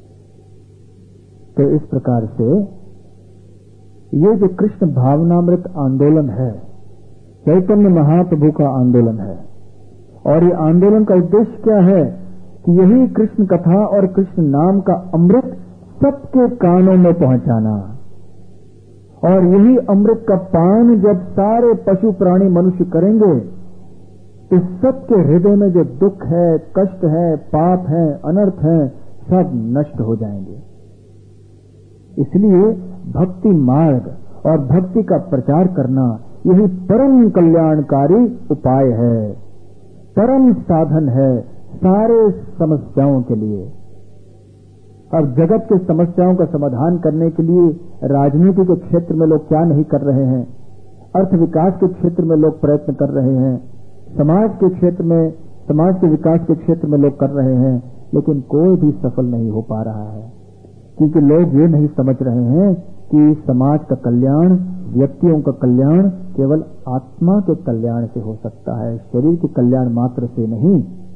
तो इस प्रकार से ये जो कृष्ण भावनामृत आंदोलन है, चैतन्य महाप्रभु का आंदोलन है, और ये आंदोलन का उद्देश्य क्या है कि यही कृष्ण कथा और कृष्ण नाम का अमृत सबके कानों में पहुंचाना, और यही अमृत का पान जब सारे पशु प्राणी मनुष्य करेंगे तो सबके हृदय में जो दुख है, कष्ट है, पाप है, अनर्थ है, सब नष्ट हो जाएंगे। इसलिए भक्ति मार्ग और भक्ति का प्रचार करना यही परम कल्याणकारी उपाय है, परम साधन है सारे समस्याओं के लिए। अब जगत के समस्याओं का समाधान करने के लिए राजनीति के क्षेत्र में लोग क्या नहीं कर रहे हैं, अर्थ विकास के क्षेत्र में लोग प्रयत्न कर रहे हैं, समाज के क्षेत्र में, समाज के विकास के क्षेत्र में लोग कर रहे हैं, लेकिन कोई भी सफल नहीं हो पा रहा है, क्योंकि लोग ये नहीं समझ रहे हैं कि समाज का कल्याण, व्यक्तियों का कल्याण केवल आत्मा के कल्याण से हो सकता है, शरीर के कल्याण मात्र से नहीं।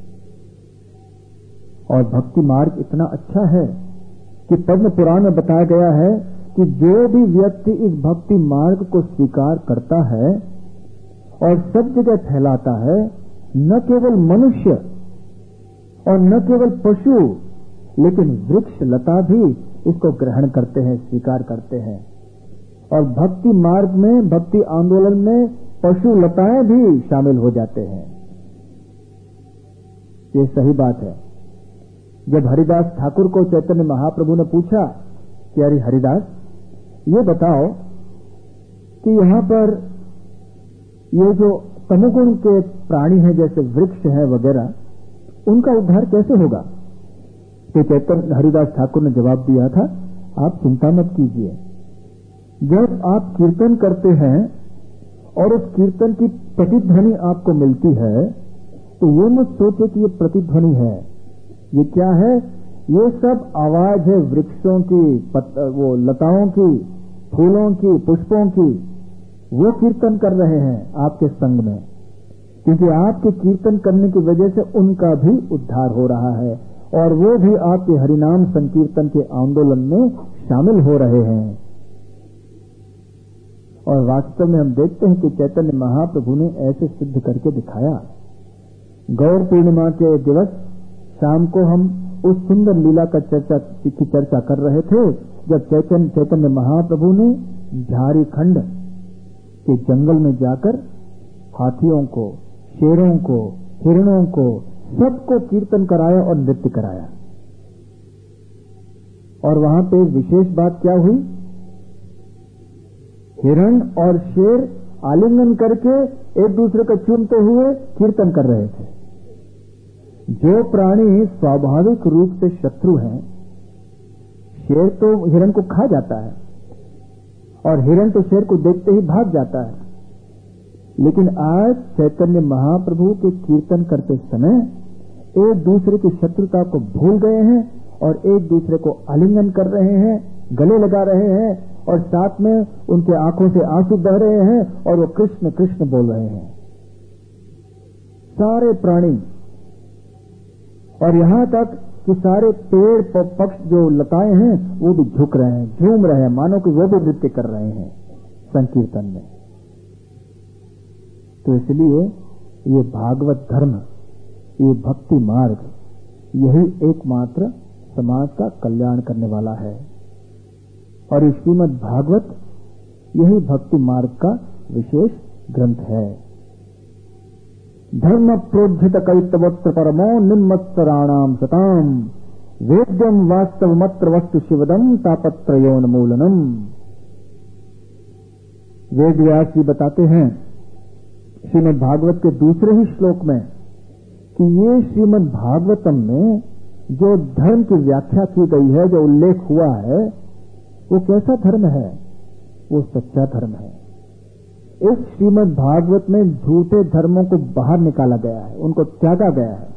और भक्ति मार्ग इतना अच्छा है कि पद्म पुराण में बताया गया है कि जो भी व्यक्ति इस भक्ति मार्ग को स्वीकार करता है और सब जगह फैलाता है, न केवल मनुष्य और न केवल पशु, लेकिन वृक्ष लता भी इसको ग्रहण करते हैं, स्वीकार करते हैं। और भक्ति मार्ग में, भक्ति आंदोलन में पशु लताएं भी शामिल हो जाते हैं। ये सही बात है। जब हरिदास ठाकुर को चैतन्य महाप्रभु ने पूछा प्यारी हरिदास, ये बताओ कि यहां पर ये जो तमोगुण के प्राणी हैं, जैसे वृक्ष हैं वगैरह, उनका उद्धार कैसे होगा? तो चैतन्य हरिदास ठाकुर ने जवाब दिया था, आप चिंता मत कीजिए। जब आप कीर्तन करते हैं और उस कीर्तन की प्रतिध्वनि आपको मिलती है, तो ये मत सोचे कि ये प्रतिध्वनि है। ये क्या है? ये सब आवाज है वृक्षों की, पत, वो लताओं की, फूलों की, पुष्पों की। वो कीर्तन कर रहे हैं आपके संग में, क्योंकि आपके कीर्तन करने की वजह से उनका भी उद्धार हो रहा है और वो भी आपके हरिनाम संकीर्तन के आंदोलन में शामिल हो रहे हैं। और वास्तव में हम देखते हैं कि चैतन्य महाप्रभु ने ऐसे सिद्ध करके दिखाया। गौर पूर्णिमा के दिवस शाम को हम उस सुंदर लीला का चर्चा की चर्चा कर रहे थे, जब चैतन्य चैतन्य महाप्रभु ने झारीखंड के जंगल में जाकर हाथियों को, शेरों को, हिरणों को, सबको कीर्तन कराया और नृत्य कराया। और वहां पे विशेष बात क्या हुई? हिरण और शेर आलिंगन करके एक दूसरे को चूमते हुए कीर्तन कर रहे थे। जो प्राणी स्वाभाविक रूप से शत्रु हैं, शेर तो हिरण को खा जाता है और हिरण तो शेर को देखते ही भाग जाता है, लेकिन आज चैतन्य महाप्रभु के कीर्तन करते समय एक दूसरे की शत्रुता को भूल गए हैं और एक दूसरे को आलिंगन कर रहे हैं, गले लगा रहे हैं और साथ में उनके आंखों से आंसू बह रहे हैं और वो कृष्ण कृष्ण बोल रहे हैं, सारे प्राणी। और यहां तक कि सारे पेड़ पक्ष जो लताएं हैं वो भी झुक रहे हैं, झूम रहे हैं, मानो कि वो भी नृत्य कर रहे हैं संकीर्तन में। तो इसलिए ये भागवत धर्म, ये भक्ति मार्ग, यही एकमात्र समाज का कल्याण करने वाला है। और ये श्रीमद् भागवत यही भक्ति मार्ग का विशेष ग्रंथ है। धर्म प्रोज्झित कैतवत्र परमो निम्मत्सराणाम सताम वेद्यम वास्तव मत्र वस्तु शिवदम तापत्रयोन्मूलनम। वेद व्यास जी बताते हैं श्रीमद् भागवत के दूसरे ही श्लोक में कि ये श्रीमद् भागवतम में जो धर्म की व्याख्या की गई है, जो उल्लेख हुआ है, वो कैसा धर्म है? वो सच्चा धर्म है। इस श्रीमद् भागवत में झूठे धर्मों को बाहर निकाला गया है, उनको त्यागा गया है।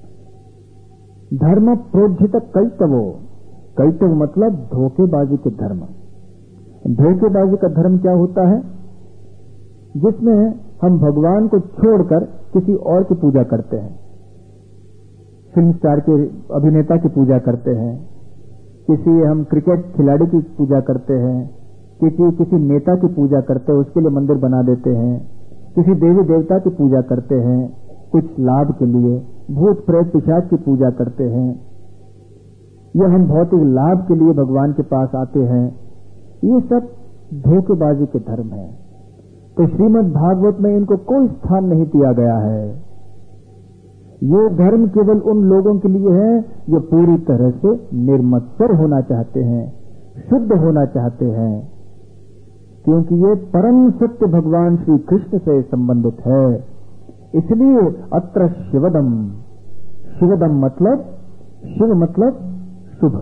धर्म प्रोज्झित कैतवो, कैतव मतलब धोखेबाजी के धर्म। धोखेबाजी का धर्म क्या होता है? जिसमें हम भगवान को छोड़कर किसी और की पूजा करते हैं। फिल्म स्टार के अभिनेता की पूजा करते हैं, किसी हम क्रिकेट खिलाड़ी की पूजा करते हैं, किसी किसी नेता की पूजा करते हैं, उसके लिए मंदिर बना देते हैं, किसी देवी देवता की पूजा करते हैं कुछ लाभ के लिए, भूत प्रेत पिशाच की पूजा करते हैं, या हम भौतिक लाभ के लिए भगवान के पास आते हैं। ये सब धोखेबाजी के धर्म है। तो श्रीमद् भागवत में इनको कोई स्थान नहीं दिया गया है। ये धर्म केवल उन लोगों के लिए है जो पूरी तरह से निर्मत्सर होना चाहते हैं, शुद्ध होना चाहते हैं, क्योंकि ये परम सत्य भगवान श्री कृष्ण से संबंधित है। इसलिए अत्र शिवदम, शिवदम मतलब, शिव मतलब शुभ,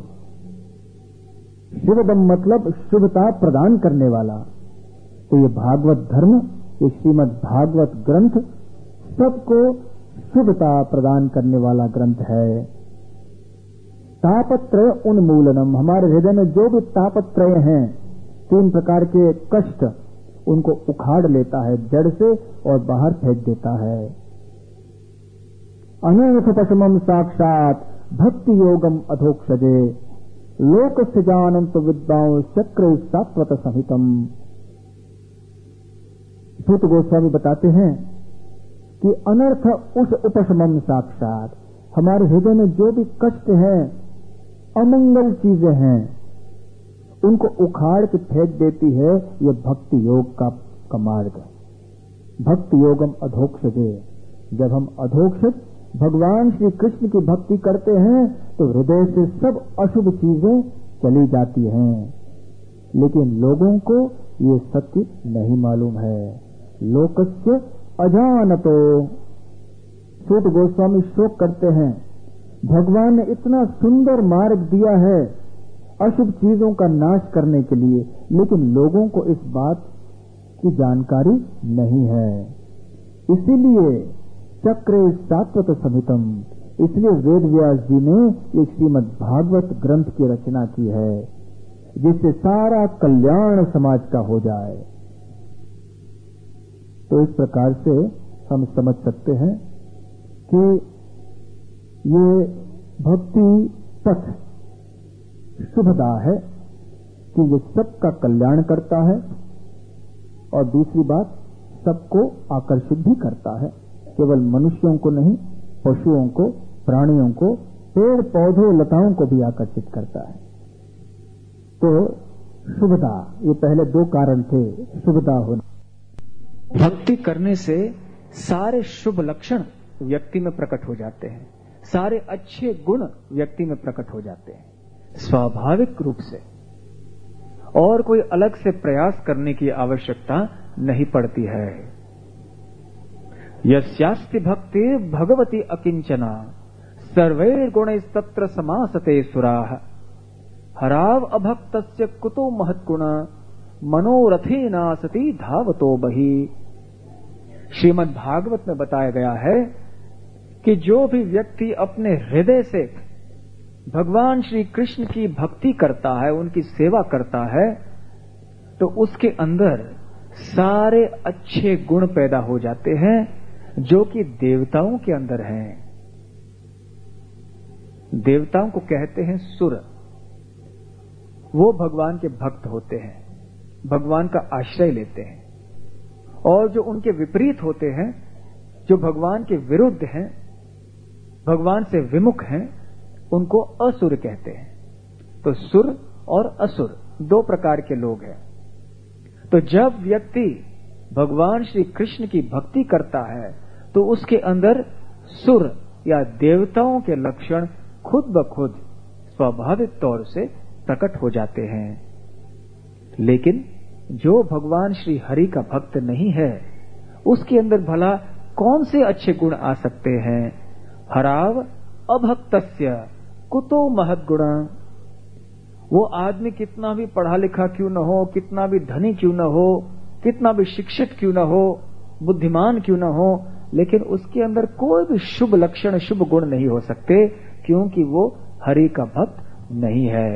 शिवदम मतलब शुभता प्रदान करने वाला। तो ये भागवत धर्म, ये श्रीमद् भागवत ग्रंथ सबको शुभता प्रदान करने वाला ग्रंथ है। तापत्रय उन्मूलनम, हमारे हृदय में जो भी तापत्रय हैं, तीन प्रकार के कष्ट, उनको उखाड़ लेता है जड़ से और बाहर फेंक देता है। अनर्थपशमम साक्षात भक्ति योगम अधोक्षजे लोकस्य जानन्त विद्वांस चक्र सात्वत संहितम। सूत गोस्वामी बताते हैं कि अनर्थ उस उपशमम साक्षात, हमारे हृदय में जो भी कष्ट हैं, अमंगल चीजें हैं, उनको उखाड़ के फेंक देती है ये भक्ति योग का, का मार्ग। भक्ति योगम अधोक्षजे, जब हम अधोक्षज भगवान श्री कृष्ण की भक्ति करते हैं तो हृदय से सब अशुभ चीजें चली जाती हैं, लेकिन लोगों को ये सत्य नहीं मालूम है। लोकस्य अजानतो। सूत गोस्वामी शोक करते हैं, भगवान ने इतना सुंदर मार्ग दिया है अशुभ चीजों का नाश करने के लिए, लेकिन लोगों को इस बात की जानकारी नहीं है। इसीलिए चक्रे सात्वत समितम, इसलिए वेद व्यास जी ने एक श्रीमद् भागवत ग्रंथ की रचना की है, जिससे सारा कल्याण समाज का हो जाए। तो इस प्रकार से हम समझ सकते हैं कि ये भक्ति पथ शुभदा है कि ये सबका कल्याण करता है, और दूसरी बात सबको आकर्षित भी करता है, केवल मनुष्यों को नहीं, पशुओं को, प्राणियों को, पेड़ पौधों लताओं को भी आकर्षित करता है। तो शुभदा, ये पहले दो कारण थे, शुभदा होना। भक्ति करने से सारे शुभ लक्षण व्यक्ति में प्रकट हो जाते हैं, सारे अच्छे गुण व्यक्ति में प्रकट हो जाते हैं स्वाभाविक रूप से, और कोई अलग से प्रयास करने की आवश्यकता नहीं पड़ती है। यस्यास्ति भक्ति भगवती अकिंचना सर्वैर गुणैस्तत्र समासते सुराः हराव अभक्तस्य कुतो महत्गुण मनोरथेना सती धावतो बहि। श्रीमद् भागवत में बताया गया है कि जो भी व्यक्ति अपने हृदय से भगवान श्री कृष्ण की भक्ति करता है, उनकी सेवा करता है, तो उसके अंदर सारे अच्छे गुण पैदा हो जाते हैं जो कि देवताओं के अंदर हैं। देवताओं को कहते हैं सुर। वो भगवान के भक्त होते हैं, भगवान का आश्रय लेते हैं, और जो उनके विपरीत होते हैं, जो भगवान के विरुद्ध हैं, भगवान से विमुख हैं, उनको असुर कहते हैं। तो सुर और असुर दो प्रकार के लोग हैं। तो जब व्यक्ति भगवान श्री कृष्ण की भक्ति करता है तो उसके अंदर सुर या देवताओं के लक्षण खुद ब खुद स्वाभाविक तौर से प्रकट हो जाते हैं। लेकिन जो भगवान श्री हरि का भक्त नहीं है, उसके अंदर भला कौन से अच्छे गुण आ सकते हैं? हराव अभक्तस्य कुतो महत् गुण। वो आदमी कितना भी पढ़ा लिखा क्यों न हो, कितना भी धनी क्यों न हो, कितना भी शिक्षित क्यों न हो, बुद्धिमान क्यों न हो, लेकिन उसके अंदर कोई भी शुभ लक्षण, शुभ गुण नहीं हो सकते, क्योंकि वो हरि का भक्त नहीं है।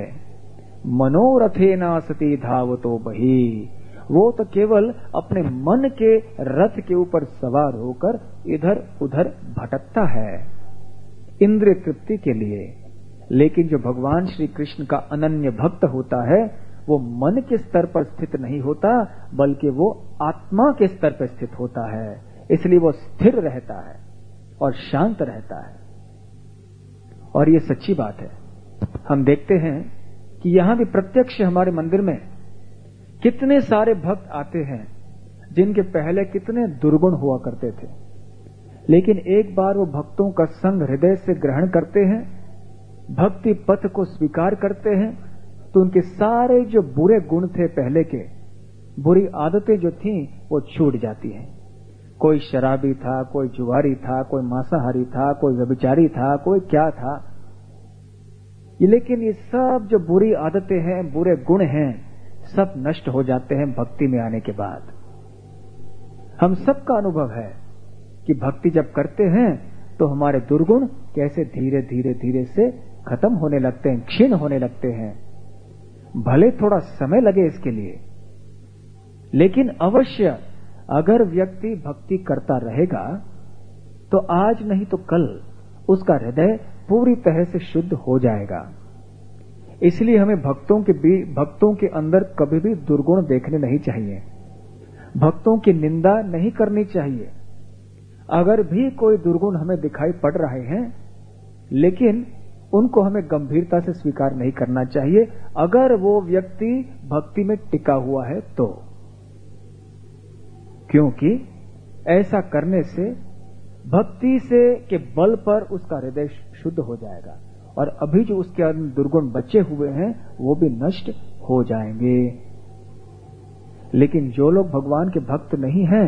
मनोरथेना सती धावतो बहि। वो तो केवल अपने मन के रथ के ऊपर सवार होकर इधर उधर भटकता है इंद्रिय तृप्ति के लिए। लेकिन जो भगवान श्री कृष्ण का अनन्य भक्त होता है, वो मन के स्तर पर स्थित नहीं होता, बल्कि वो आत्मा के स्तर पर स्थित होता है। इसलिए वो स्थिर रहता है और शांत रहता है। और ये सच्ची बात है। हम देखते हैं कि यहां भी प्रत्यक्ष हमारे मंदिर में कितने सारे भक्त आते हैं जिनके पहले कितने दुर्गुण हुआ करते थे, लेकिन एक बार वो भक्तों का संग हृदय से ग्रहण करते हैं, भक्ति पथ को स्वीकार करते हैं, तो उनके सारे जो बुरे गुण थे, पहले के बुरी आदतें जो थीं, वो छूट जाती हैं। कोई शराबी था, कोई जुआरी था, कोई मांसाहारी था, कोई व्यभिचारी था, कोई क्या था, लेकिन ये सब जो बुरी आदतें हैं, बुरे गुण हैं, सब नष्ट हो जाते हैं भक्ति में आने के बाद। हम सबका अनुभव है कि भक्ति जब करते हैं तो हमारे दुर्गुण कैसे धीरे धीरे धीरे से खत्म होने लगते हैं, क्षीण होने लगते हैं। भले थोड़ा समय लगे इसके लिए, लेकिन अवश्य अगर व्यक्ति भक्ति करता रहेगा तो आज नहीं तो कल उसका हृदय पूरी तरह से शुद्ध हो जाएगा। इसलिए हमें भक्तों के भी भक्तों के अंदर कभी भी दुर्गुण देखने नहीं चाहिए, भक्तों की निंदा नहीं करनी चाहिए। अगर भी कोई दुर्गुण हमें दिखाई पड़ रहे हैं, लेकिन उनको हमें गंभीरता से स्वीकार नहीं करना चाहिए, अगर वो व्यक्ति भक्ति में टिका हुआ है तो। क्योंकि ऐसा करने से भक्ति से के बल पर उसका हृदय शुद्ध हो जाएगा और अभी जो उसके अंदर दुर्गुण बचे हुए हैं वो भी नष्ट हो जाएंगे। लेकिन जो लोग भगवान के भक्त नहीं हैं,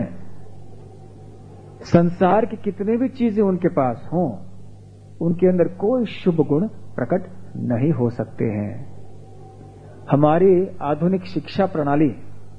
संसार की कितने भी चीजें उनके पास हों, उनके अंदर कोई शुभ गुण प्रकट नहीं हो सकते हैं। हमारी आधुनिक शिक्षा प्रणाली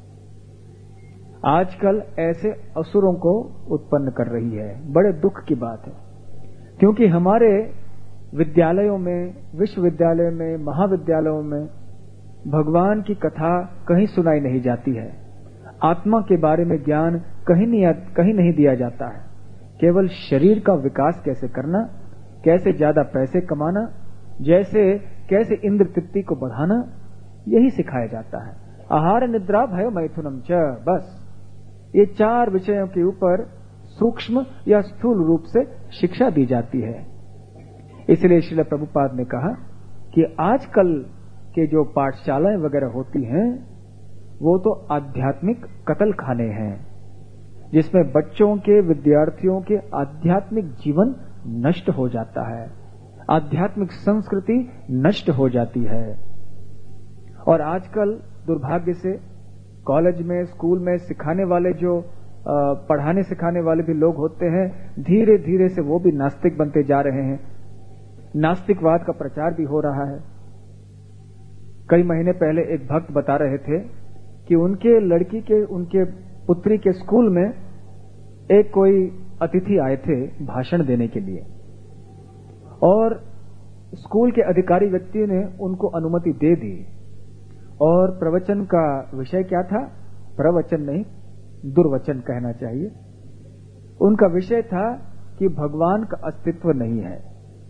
आजकल ऐसे असुरों को उत्पन्न कर रही है। बड़े दुख की बात है, क्योंकि हमारे विद्यालयों में, विश्वविद्यालय में, महाविद्यालयों में भगवान की कथा कहीं सुनाई नहीं जाती है। आत्मा के बारे में ज्ञान कहीं नहीं कहीं नहीं दिया जाता है। केवल शरीर का विकास कैसे करना, कैसे ज्यादा पैसे कमाना, जैसे कैसे इंद्र तृप्ति को बढ़ाना, यही सिखाया जाता है। आहार निद्रा भय मैथुनम च, बस ये चार विषयों के ऊपर सूक्ष्म या स्थूल रूप से शिक्षा दी जाती है। इसलिए श्रील प्रभुपाद ने कहा कि आजकल के जो पाठशालाएं वगैरह होती हैं वो तो आध्यात्मिक कत्ल खाने हैं, जिसमें बच्चों के, विद्यार्थियों के आध्यात्मिक जीवन नष्ट हो जाता है, आध्यात्मिक संस्कृति नष्ट हो जाती है। और आजकल दुर्भाग्य से कॉलेज में, स्कूल में सिखाने वाले, जो पढ़ाने सिखाने वाले भी लोग होते हैं, धीरे धीरे से वो भी नास्तिक बनते जा रहे हैं। नास्तिकवाद का प्रचार भी हो रहा है। कई महीने पहले एक भक्त बता रहे थे कि उनके लड़की के, उनके पुत्री के स्कूल में एक कोई अतिथि आए थे भाषण देने के लिए, और स्कूल के अधिकारी व्यक्ति ने उनको अनुमति दे दी। और प्रवचन का विषय क्या था? प्रवचन नहीं, दुर्वचन कहना चाहिए। उनका विषय था कि भगवान का अस्तित्व नहीं है,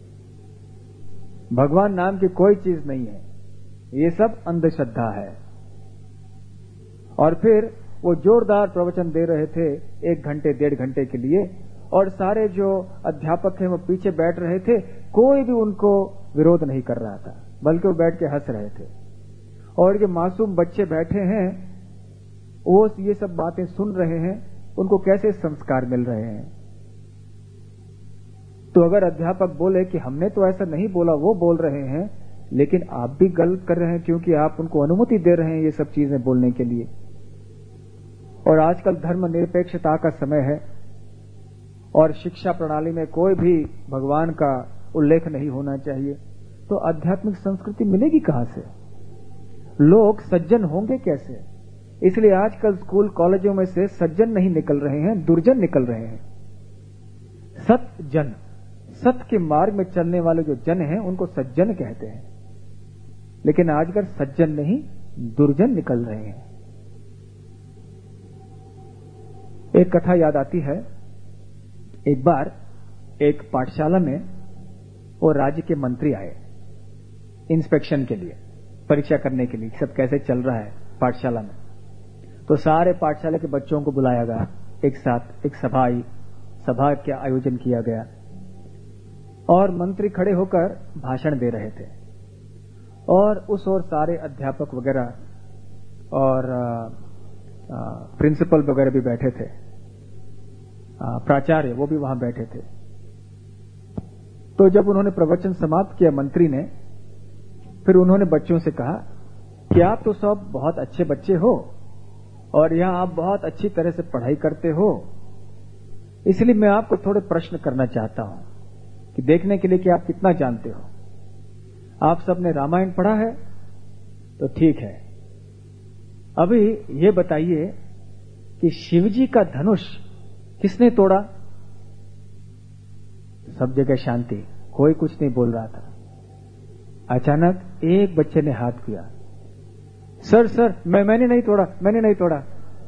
भगवान नाम की कोई चीज नहीं है, ये सब अंधश्रद्धा है। और फिर वो जोरदार प्रवचन दे रहे थे, एक घंटे डेढ़ घंटे के लिए, और सारे जो अध्यापक हैं वो पीछे बैठ रहे थे। कोई भी उनको विरोध नहीं कर रहा था, बल्कि वो बैठ के हंस रहे थे। और ये मासूम बच्चे बैठे हैं, वो ये सब बातें सुन रहे हैं, उनको कैसे संस्कार मिल रहे हैं? तो अगर अध्यापक बोले कि हमने तो ऐसा नहीं बोला, वो बोल रहे हैं, लेकिन आप भी गलत कर रहे हैं, क्योंकि आप उनको अनुमति दे रहे हैं ये सब चीजें बोलने के लिए। और आजकल धर्म निरपेक्षता का समय है, और शिक्षा प्रणाली में कोई भी भगवान का उल्लेख नहीं होना चाहिए, तो आध्यात्मिक संस्कृति मिलेगी कहां से? लोग सज्जन होंगे कैसे? इसलिए आजकल स्कूल कॉलेजों में से सज्जन नहीं निकल रहे हैं, दुर्जन निकल रहे हैं। सत जन, सत्य के मार्ग में चलने वाले जो जन हैं उनको सज्जन कहते हैं, लेकिन आजकल सज्जन नहीं, दुर्जन निकल रहे हैं। एक कथा याद आती है। एक बार एक पाठशाला में वो राज्य के मंत्री आए इंस्पेक्शन के लिए, परीक्षा करने के लिए सब कैसे चल रहा है पाठशाला में। तो सारे पाठशाला के बच्चों को बुलाया गया एक साथ, एक सभा आई, सभा का आयोजन किया गया, और मंत्री खड़े होकर भाषण दे रहे थे, और उस ओर सारे अध्यापक वगैरह और प्रिंसिपल वगैरह भी बैठे थे, प्राचार्य वो भी वहां बैठे थे। तो जब उन्होंने प्रवचन समाप्त किया मंत्री ने, फिर उन्होंने बच्चों से कहा कि आप तो सब बहुत अच्छे बच्चे हो, और यहां आप बहुत अच्छी तरह से पढ़ाई करते हो, इसलिए मैं आपको थोड़े प्रश्न करना चाहता हूं कि देखने के लिए कि आप कितना जानते हो। आप सबने रामायण पढ़ा है? तो ठीक है, अभी ये बताइए कि शिवजी का धनुष किसने तोड़ा? सब जगह शांति, कोई कुछ नहीं बोल रहा था। अचानक एक बच्चे ने हाथ किया, सर सर मैं मैंने नहीं तोड़ा, मैंने नहीं तोड़ा।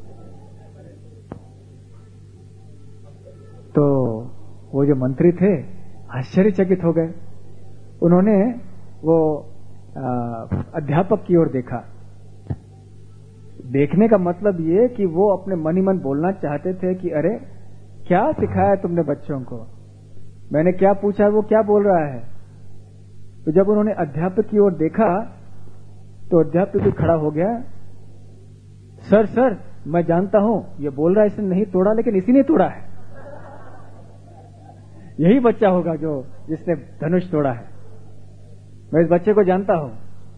तो वो जो मंत्री थे आश्चर्यचकित हो गए। उन्होंने वो अध्यापक की ओर देखा। देखने का मतलब ये कि वो अपने मन ही मन बोलना चाहते थे कि अरे क्या सिखाया तुमने बच्चों को, मैंने क्या पूछा वो क्या बोल रहा है। तो जब उन्होंने अध्यापक की ओर देखा तो अध्यापक भी खड़ा हो गया, सर सर मैं जानता हूं ये बोल रहा है इसने नहीं तोड़ा, लेकिन इसी ने तोड़ा है, यही बच्चा होगा जो जिसने धनुष तोड़ा है। मैं इस बच्चे को जानता हूं।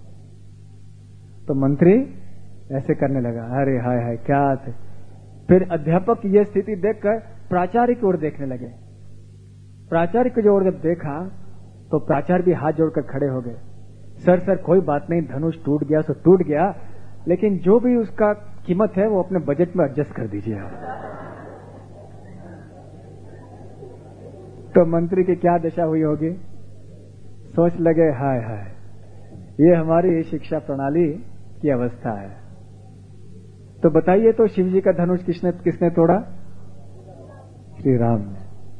तो मंत्री ऐसे करने लगा, अरे हाय हाय क्या थे। फिर अध्यापक यह स्थिति देखकर प्राचार्य की ओर देखने लगे। प्राचार्य की ओर जब देखा तो प्राचार्य भी हाथ जोड़कर खड़े हो गए। सर सर कोई बात नहीं, धनुष टूट गया सो टूट गया, लेकिन जो भी उसका कीमत है वो अपने बजट में एडजस्ट कर दीजिए। तो मंत्री की क्या दशा हुई होगी, सोच लगे हाय हाय ये हमारी शिक्षा प्रणाली की अवस्था है। तो बताइए, तो शिव जी का धनुष किसने किसने तोड़ा? श्री राम ने।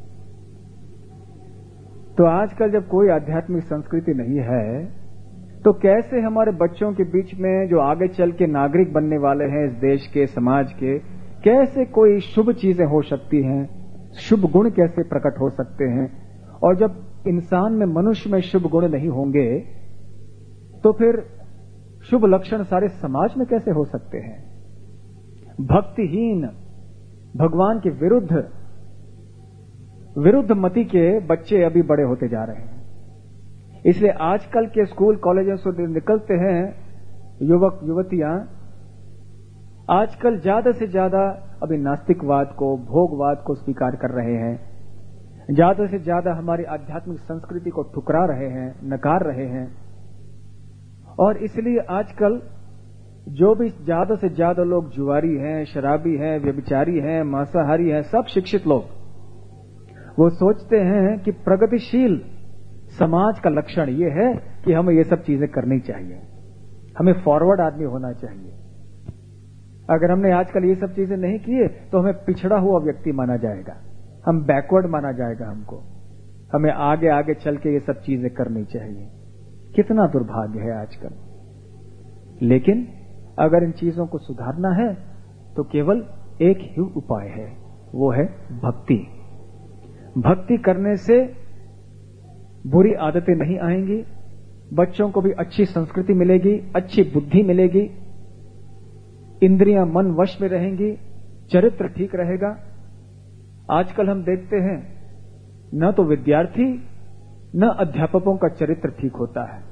तो आजकल जब कोई आध्यात्मिक संस्कृति नहीं है तो कैसे हमारे बच्चों के बीच में जो आगे चल के नागरिक बनने वाले हैं इस देश के, समाज के, कैसे कोई शुभ चीजें हो सकती हैं, शुभ गुण कैसे प्रकट हो सकते हैं? और जब इंसान में, मनुष्य में शुभ गुण नहीं होंगे तो फिर शुभ लक्षण सारे समाज में कैसे हो सकते हैं? भक्तिहीन, भगवान के विरुद्ध विरुद्ध मति के बच्चे अभी बड़े होते जा रहे हैं। इसलिए आजकल के स्कूल कॉलेजों से निकलते हैं युवक युवतियां, आजकल ज्यादा से ज्यादा अभी नास्तिकवाद को, भोगवाद को स्वीकार कर रहे हैं, ज्यादा से ज्यादा हमारी आध्यात्मिक संस्कृति को ठुकरा रहे हैं, नकार रहे हैं। और इसलिए आजकल जो भी ज्यादा से ज्यादा लोग जुआरी हैं, शराबी हैं, व्यभिचारी हैं, मांसाहारी हैं, सब शिक्षित लोग, वो सोचते हैं कि प्रगतिशील समाज का लक्षण ये है कि हमें ये सब चीजें करनी चाहिए, हमें फॉरवर्ड आदमी होना चाहिए। अगर हमने आजकल ये सब चीजें नहीं किए तो हमें पिछड़ा हुआ व्यक्ति माना जाएगा, हम बैकवर्ड माना जाएगा, हमको हमें आगे आगे चल के ये सब चीजें करनी चाहिए। कितना दुर्भाग्य है आजकल। लेकिन अगर इन चीजों को सुधारना है तो केवल एक ही उपाय है, वो है भक्ति। भक्ति करने से बुरी आदतें नहीं आएंगी, बच्चों को भी अच्छी संस्कृति मिलेगी, अच्छी बुद्धि मिलेगी, इंद्रियां मन वश में रहेंगी, चरित्र ठीक रहेगा। आजकल हम देखते हैं न तो विद्यार्थी न अध्यापकों का चरित्र ठीक होता है।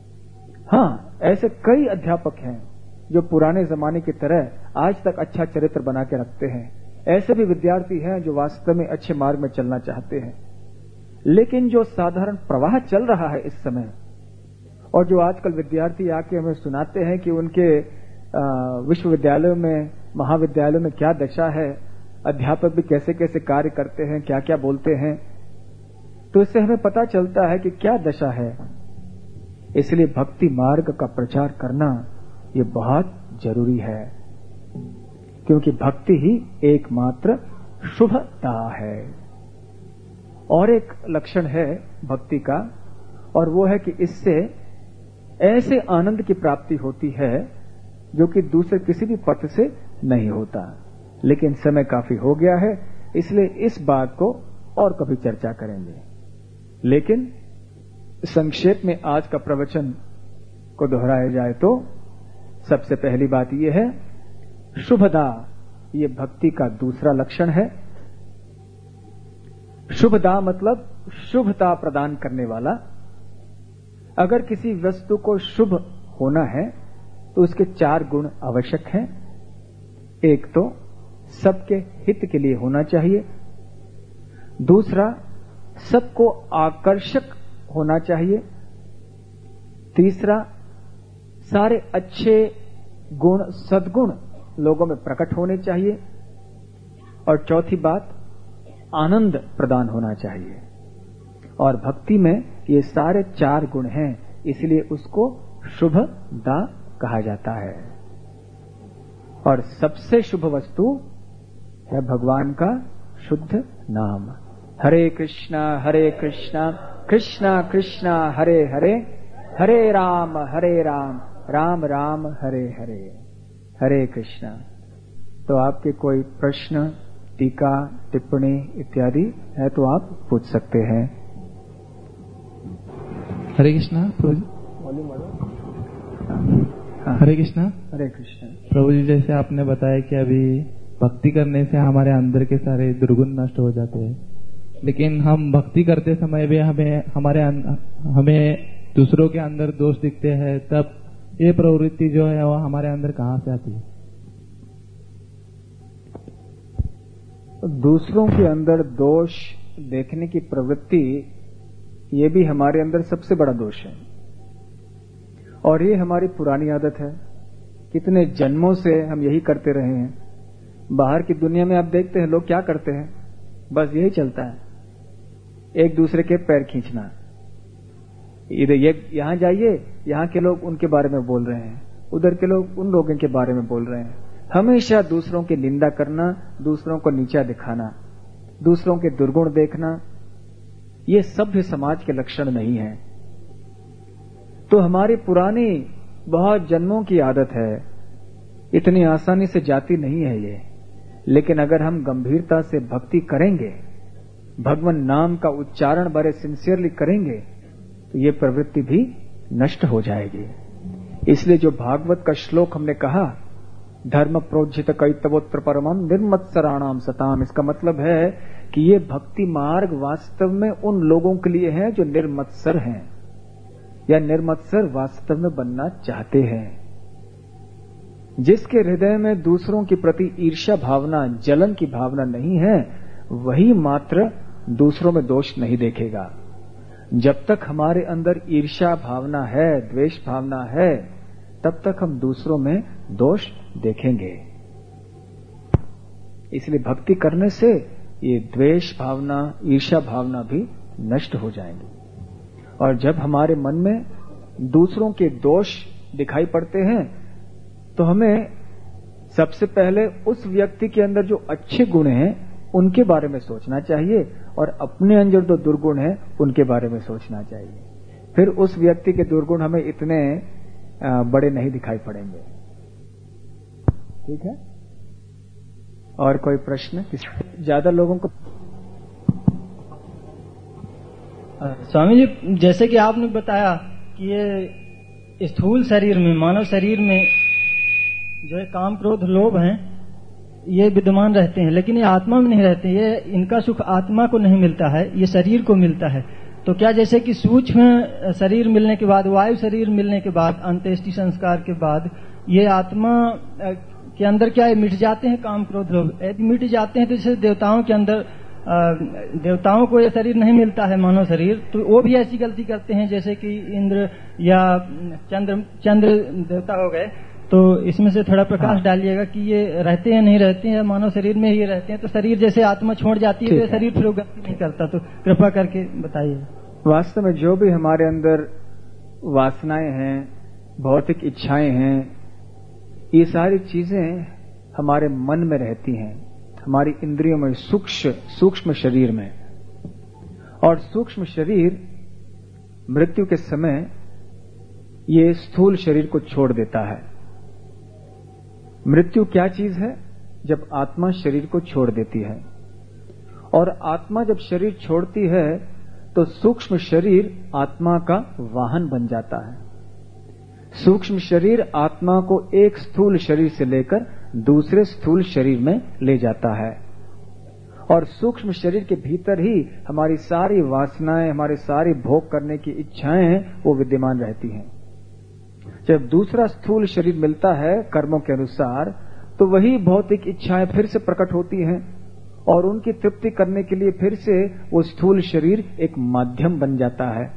हां, ऐसे कई अध्यापक हैं जो पुराने जमाने की तरह आज तक अच्छा चरित्र बना के रखते हैं। ऐसे भी विद्यार्थी हैं जो वास्तव में अच्छे मार्ग में चलना चाहते हैं। लेकिन जो साधारण प्रवाह चल रहा है इस समय, और जो आजकल विद्यार्थी आके हमें सुनाते हैं कि उनके विश्वविद्यालयों में, महाविद्यालयों में क्या दशा है, अध्यापक भी कैसे कैसे कार्य करते हैं, क्या क्या बोलते हैं, तो इससे हमें पता चलता है कि क्या दशा है। इसलिए भक्ति मार्ग का प्रचार करना ये बहुत जरूरी है, क्योंकि भक्ति ही एकमात्र शुभता है। और एक लक्षण है भक्ति का, और वो है कि इससे ऐसे आनंद की प्राप्ति होती है जो कि दूसरे किसी भी पथ से नहीं होता। लेकिन समय काफी हो गया है, इसलिए इस बात को और कभी चर्चा करेंगे। लेकिन संक्षेप में आज का प्रवचन को दोहराया जाए तो सबसे पहली बात यह है, शुभदा ये भक्ति का दूसरा लक्षण है। शुभदा मतलब शुभता प्रदान करने वाला। अगर किसी वस्तु को शुभ होना है तो उसके चार गुण आवश्यक हैं। एक तो सबके हित के लिए होना चाहिए, दूसरा सबको आकर्षक होना चाहिए, तीसरा सारे अच्छे गुण, सद्गुण लोगों में प्रकट होने चाहिए, और चौथी बात आनंद प्रदान होना चाहिए। और भक्ति में ये सारे चार गुण हैं, इसलिए उसको शुभदा कहा जाता है। और सबसे शुभ वस्तु है भगवान का शुद्ध नाम। हरे कृष्णा हरे कृष्णा कृष्णा कृष्णा हरे हरे, हरे राम हरे राम राम राम हरे हरे। हरे कृष्णा। तो आपके कोई प्रश्न, टीका, टिप्पणी इत्यादि है तो आप पूछ सकते हैं। हरे कृष्णा प्रभु जी। हरे कृष्णा। हरे कृष्णा। प्रभु जी, जैसे आपने बताया कि अभी भक्ति करने से हमारे अंदर के सारे दुर्गुण नष्ट हो जाते हैं, लेकिन हम भक्ति करते समय भी हमें हमारे हमें दूसरों के अंदर दोष दिखते हैं, तब ये प्रवृत्ति जो है वो हमारे अंदर कहाँ से आती है? दूसरों के अंदर दोष देखने की प्रवृत्ति, ये भी हमारे अंदर सबसे बड़ा दोष है, और ये हमारी पुरानी आदत है। कितने जन्मों से हम यही करते रहे हैं। बाहर की दुनिया में आप देखते हैं लोग क्या करते हैं, बस यही चलता है, एक दूसरे के पैर खींचना। इधर ये यहां जाइए, यहां के लोग उनके बारे में बोल रहे हैं, उधर के लोग उन लोगों के बारे में बोल रहे हैं। हमेशा दूसरों की निंदा करना, दूसरों को नीचा दिखाना, दूसरों के दुर्गुण देखना, ये सभ्य समाज के लक्षण नहीं है। तो हमारी पुरानी बहुत जन्मों की आदत है, इतनी आसानी से जाती नहीं है ये। लेकिन अगर हम गंभीरता से भक्ति करेंगे, भगवान नाम का उच्चारण बड़े सिंसियरली करेंगे, तो ये प्रवृत्ति भी नष्ट हो जाएगी। इसलिए जो भागवत का श्लोक हमने कहा, धर्म प्रोज्झित कैतवोत्र परमम निर्मत्सराणाम सताम, इसका मतलब है कि ये भक्ति मार्ग वास्तव में उन लोगों के लिए है जो निर्मत्सर हैं, या निर्मत्सर वास्तव में बनना चाहते हैं। जिसके हृदय में दूसरों के प्रति ईर्ष्या भावना, जलन की भावना नहीं है, वही मात्र दूसरों में दोष नहीं देखेगा। जब तक हमारे अंदर ईर्ष्या भावना है, द्वेष भावना है, तब तक हम दूसरों में दोष देखेंगे। इसलिए भक्ति करने से ये द्वेष भावना, ईर्ष्या भावना भी नष्ट हो जाएंगी। और जब हमारे मन में दूसरों के दोष दिखाई पड़ते हैं, तो हमें सबसे पहले उस व्यक्ति के अंदर जो अच्छे गुण हैं उनके बारे में सोचना चाहिए, और अपने अंदर जो दुर्गुण हैं उनके बारे में सोचना चाहिए। फिर उस व्यक्ति के दुर्गुण हमें इतने बड़े नहीं दिखाई पड़ेंगे। ठीक है? और कोई प्रश्न? ज्यादा लोगों को स्वामी जी, जैसे कि आपने बताया कि ये स्थूल शरीर में, मानव शरीर में जो है काम क्रोध लोभ हैं, ये विद्यमान रहते हैं, लेकिन ये आत्मा में नहीं रहते। ये इनका सुख आत्मा को नहीं मिलता है, ये शरीर को मिलता है। तो क्या जैसे कि सूक्ष्म शरीर मिलने के बाद, वायु शरीर मिलने के बाद, अंत्येष्टि संस्कार के बाद ये आत्मा के अंदर क्या मिट जाते हैं काम क्रोध लोभ? यदि मिट जाते हैं तो जैसे देवताओं के अंदर, देवताओं को ये शरीर नहीं मिलता है, मानव शरीर, तो वो भी ऐसी गलती करते हैं जैसे कि इंद्र या चंद्र चंद्र देवता हो गए। तो इसमें से थोड़ा प्रकाश हाँ। डालिएगा कि ये रहते हैं नहीं रहते हैं, मानव शरीर में ही रहते हैं। तो शरीर जैसे आत्मा छोड़ जाती है, तो शरीर फिर गलती नहीं करता, तो कृपा करके बताइए। वास्तव में जो भी हमारे अंदर वासनाएं हैं, भौतिक इच्छाएं हैं, ये सारी चीजें हमारे मन में रहती हैं, हमारी इंद्रियों में, सूक्ष्म सूक्ष्म शरीर में। और सूक्ष्म शरीर मृत्यु के समय ये स्थूल शरीर को छोड़ देता है। मृत्यु क्या चीज है? जब आत्मा शरीर को छोड़ देती है। और आत्मा जब शरीर छोड़ती है तो सूक्ष्म शरीर आत्मा का वाहन बन जाता है। सूक्ष्म शरीर आत्मा को एक स्थूल शरीर से लेकर दूसरे स्थूल शरीर में ले जाता है। और सूक्ष्म शरीर के भीतर ही हमारी सारी वासनाएं, हमारी सारी भोग करने की इच्छाएं हैं, वो विद्यमान रहती हैं। जब दूसरा स्थूल शरीर मिलता है कर्मों के अनुसार, तो वही भौतिक इच्छाएं फिर से प्रकट होती हैं, और उनकी तृप्ति करने के लिए फिर से वो स्थूल शरीर एक माध्यम बन जाता है।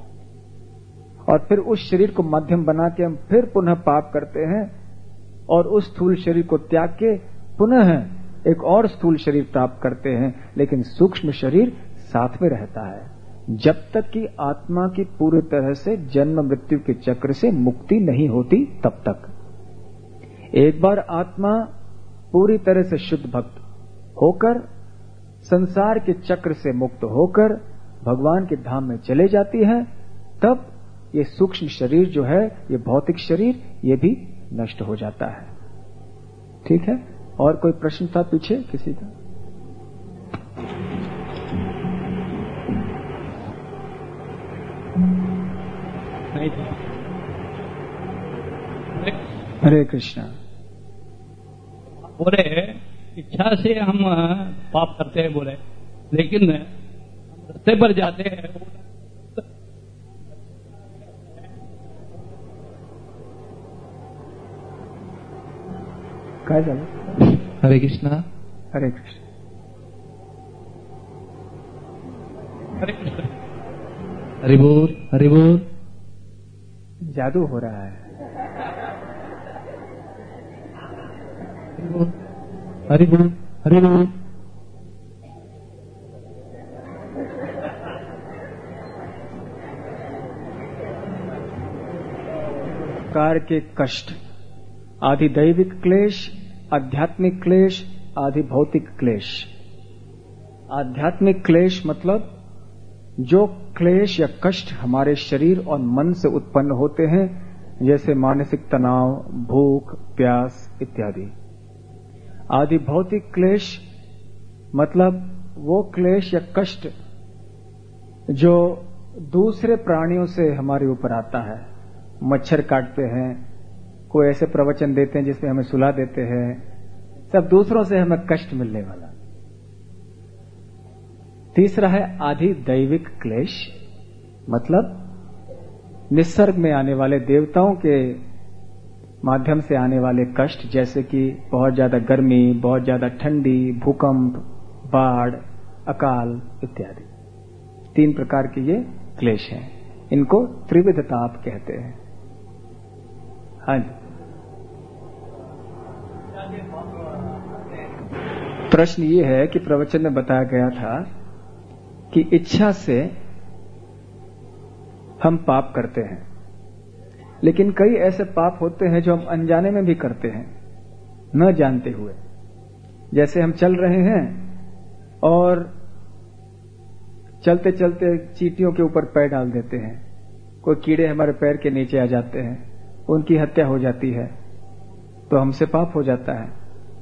और फिर उस शरीर को माध्यम बना के हम फिर पुनः पाप करते हैं, और उस स्थूल शरीर को त्याग के पुनः एक और स्थूल शरीर प्राप्त करते हैं। लेकिन सूक्ष्म शरीर साथ में रहता है जब तक कि आत्मा की पूरी तरह से जन्म मृत्यु के चक्र से मुक्ति नहीं होती, तब तक। एक बार आत्मा पूरी तरह से शुद्ध भक्त होकर, संसार के चक्र से मुक्त होकर भगवान के धाम में चले जाती है, तब ये सूक्ष्म शरीर जो है, ये भौतिक शरीर, ये भी नष्ट हो जाता है। ठीक है? और कोई प्रश्न था पीछे किसी का? नहीं था। हरे कृष्णा। बोले इच्छा से हम पाप करते हैं बोले, लेकिन हम रास्ते पर जाते हैं काय झालं? हरे कृष्णा. हरे कृष्ण. हरे कृष्ण. हरि बोल. हरि बोल. जादू हो रहा है. हरि बोल. हरि बोल. प्रकार के कष्ट, आदि दैविक क्लेश, आध्यात्मिक क्लेश, आदि भौतिक क्लेश. आध्यात्मिक क्लेश मतलब जो क्लेश या कष्ट हमारे शरीर और मन से उत्पन्न होते हैं, जैसे मानसिक तनाव, भूख, प्यास इत्यादि. आदि भौतिक क्लेश मतलब वो क्लेश या कष्ट जो दूसरे प्राणियों से हमारे ऊपर आता है. मच्छर काटते हैं, कोई ऐसे प्रवचन देते हैं जिसमें हमें सुला देते हैं, सब दूसरों से हमें कष्ट मिलने वाला. तीसरा है आदि दैविक क्लेश, मतलब निसर्ग में आने वाले, देवताओं के माध्यम से आने वाले कष्ट, जैसे कि बहुत ज्यादा गर्मी, बहुत ज्यादा ठंडी, भूकंप, बाढ़, अकाल इत्यादि. तीन प्रकार के ये क्लेश हैं. इनको त्रिविध ताप कहते हैं. हाँ जी. प्रश्न ये है कि प्रवचन में बताया गया था कि इच्छा से हम पाप करते हैं, लेकिन कई ऐसे पाप होते हैं जो हम अनजाने में भी करते हैं, न जानते हुए. जैसे हम चल रहे हैं और चलते चलते चींटियों के ऊपर पैर डाल देते हैं, कोई कीड़े हमारे पैर के नीचे आ जाते हैं, उनकी हत्या हो जाती है, तो हमसे पाप हो जाता है.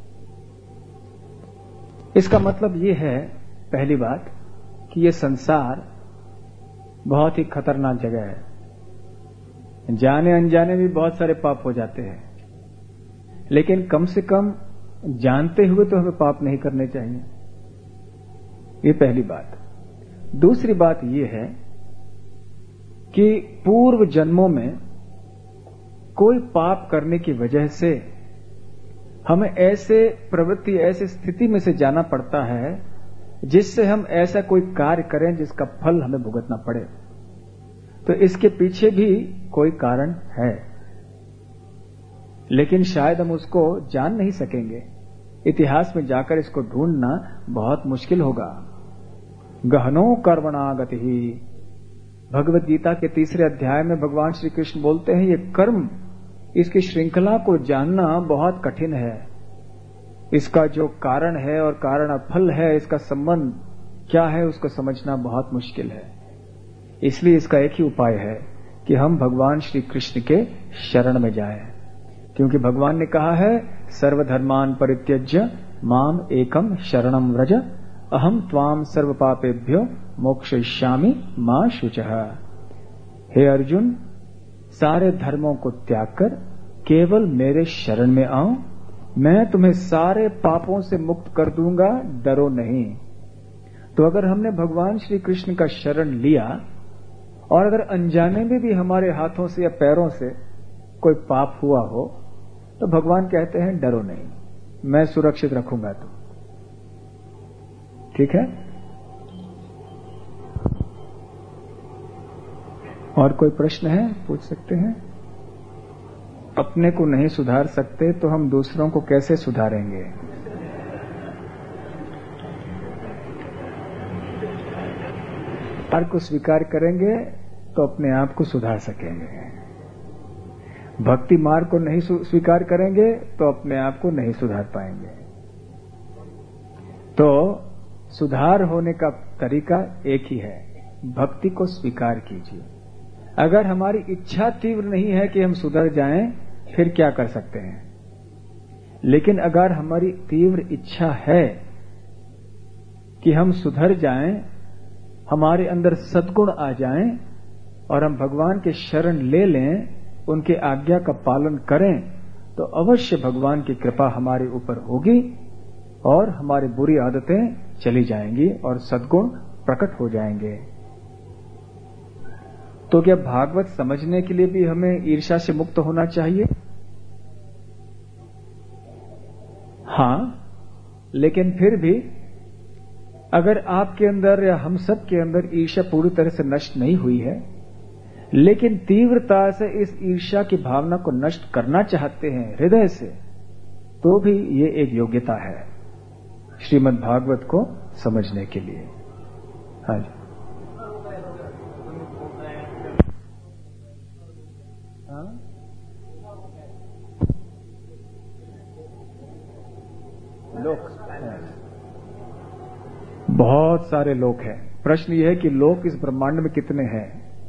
इसका मतलब ये है, पहली बात, कि ये संसार बहुत ही खतरनाक जगह है. जाने अनजाने भी बहुत सारे पाप हो जाते हैं, लेकिन कम से कम जानते हुए तो हमें पाप नहीं करने चाहिए. ये पहली बात. दूसरी बात यह है कि पूर्व जन्मों में कोई पाप करने की वजह से हमें ऐसे प्रवृत्ति, ऐसी स्थिति में से जाना पड़ता है जिससे हम ऐसा कोई कार्य करें जिसका फल हमें भुगतना पड़े. तो इसके पीछे भी कोई कारण है, लेकिन शायद हम उसको जान नहीं सकेंगे. इतिहास में जाकर इसको ढूंढना बहुत मुश्किल होगा. गहनो कर्मणा गति ही, भगवत गीता के तीसरे अध्याय में भगवान श्री कृष्ण बोलते हैं, ये कर्म, इसकी श्रृंखला को जानना बहुत कठिन है. इसका जो कारण है और कारण और फल है, इसका संबंध क्या है, उसको समझना बहुत मुश्किल है. इसलिए इसका एक ही उपाय है कि हम भगवान श्री कृष्ण के शरण में जाएं, क्योंकि भगवान ने कहा है, सर्वधर्मान परित्यज्य माम एकम शरणम व्रज, अहम त्वाम सर्व पापेभ्यो मोक्षयिष्यामि मां शुचः. हे अर्जुन, सारे धर्मों को त्याग कर केवल मेरे शरण में आओ, मैं तुम्हें सारे पापों से मुक्त कर दूंगा, डरो नहीं. तो अगर हमने भगवान श्री कृष्ण का शरण लिया और अगर अनजाने में भी हमारे हाथों से या पैरों से कोई पाप हुआ हो, तो भगवान कहते हैं डरो नहीं, मैं सुरक्षित रखूंगा. तो ठीक है. और कोई प्रश्न है, पूछ सकते हैं. अपने को नहीं सुधार सकते तो हम दूसरों को कैसे सुधारेंगे? हर को स्वीकार करेंगे तो अपने आप को सुधार सकेंगे. भक्ति मार्ग को नहीं स्वीकार करेंगे तो अपने आप को नहीं सुधार पाएंगे. तो सुधार होने का तरीका एक ही है, भक्ति को स्वीकार कीजिए. अगर हमारी इच्छा तीव्र नहीं है कि हम सुधर जाएं, फिर क्या कर सकते हैं. लेकिन अगर हमारी तीव्र इच्छा है कि हम सुधर जाएं, हमारे अंदर सद्गुण आ जाएं और हम भगवान के शरण ले लें, उनके आज्ञा का पालन करें, तो अवश्य भगवान की कृपा हमारे ऊपर होगी और हमारी बुरी आदतें चली जाएंगी और सद्गुण प्रकट हो जाएंगे. तो क्या भागवत समझने के लिए भी हमें ईर्ष्या से मुक्त होना चाहिए? हाँ, लेकिन फिर भी अगर आपके अंदर या हम सब के अंदर ईर्ष्या पूरी तरह से नष्ट नहीं हुई है, लेकिन तीव्रता से इस ईर्ष्या की भावना को नष्ट करना चाहते हैं हृदय से, तो भी ये एक योग्यता है श्रीमद् भागवत को समझने के लिए। हाँ जी। हाँ? लोक, बहुत सारे लोक हैं। प्रश्न यह है कि लोक इस ब्रह्मांड में कितने हैं।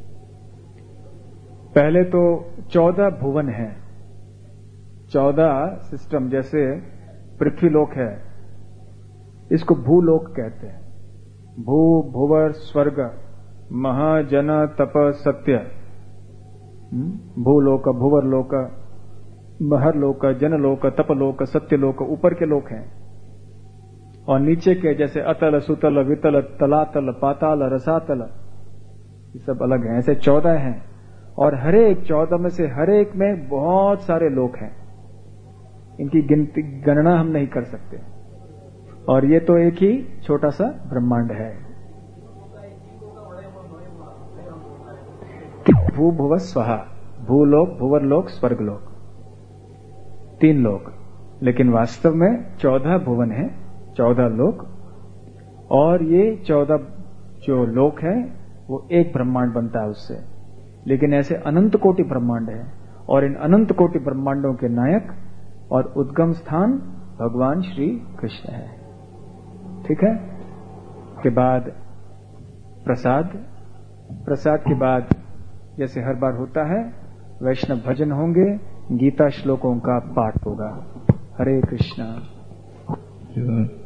पहले तो चौदह भुवन हैं, चौदह सिस्टम। जैसे पृथ्वीलोक है, इसको भूलोक कहते हैं। भू, भुवर, स्वर्ग, महाजन, तप, सत्य। भूलोक, भुवरलोक, महरलोक, जनलोक, तपलोक, सत्यलोक ऊपर के लोक हैं। और नीचे के जैसे अतल, सुतल, वितल, तलातल, पाताल, रसातल, ये सब अलग हैं। ऐसे चौदह हैं और हर एक चौदह में से हर एक में बहुत सारे लोक हैं। इनकी गिनती गणना हम नहीं कर सकते। और ये तो एक ही छोटा सा ब्रह्मांड है। भू, भुव, स्वहा, भूलोक, भुवरलोक, स्वर्गलोक, तीन लोक। लेकिन वास्तव में चौदह भुवन है, चौदह लोक। और ये चौदह जो लोक है वो एक ब्रह्मांड बनता है उससे। लेकिन ऐसे अनंत कोटि ब्रह्मांड है और इन अनंत कोटि ब्रह्मांडों के नायक और उद्गम स्थान भगवान श्री कृष्ण है। ठीक है। के बाद प्रसाद, प्रसाद के बाद जैसे हर बार होता है वैष्णव भजन होंगे, गीता श्लोकों का पाठ होगा। हरे कृष्णा।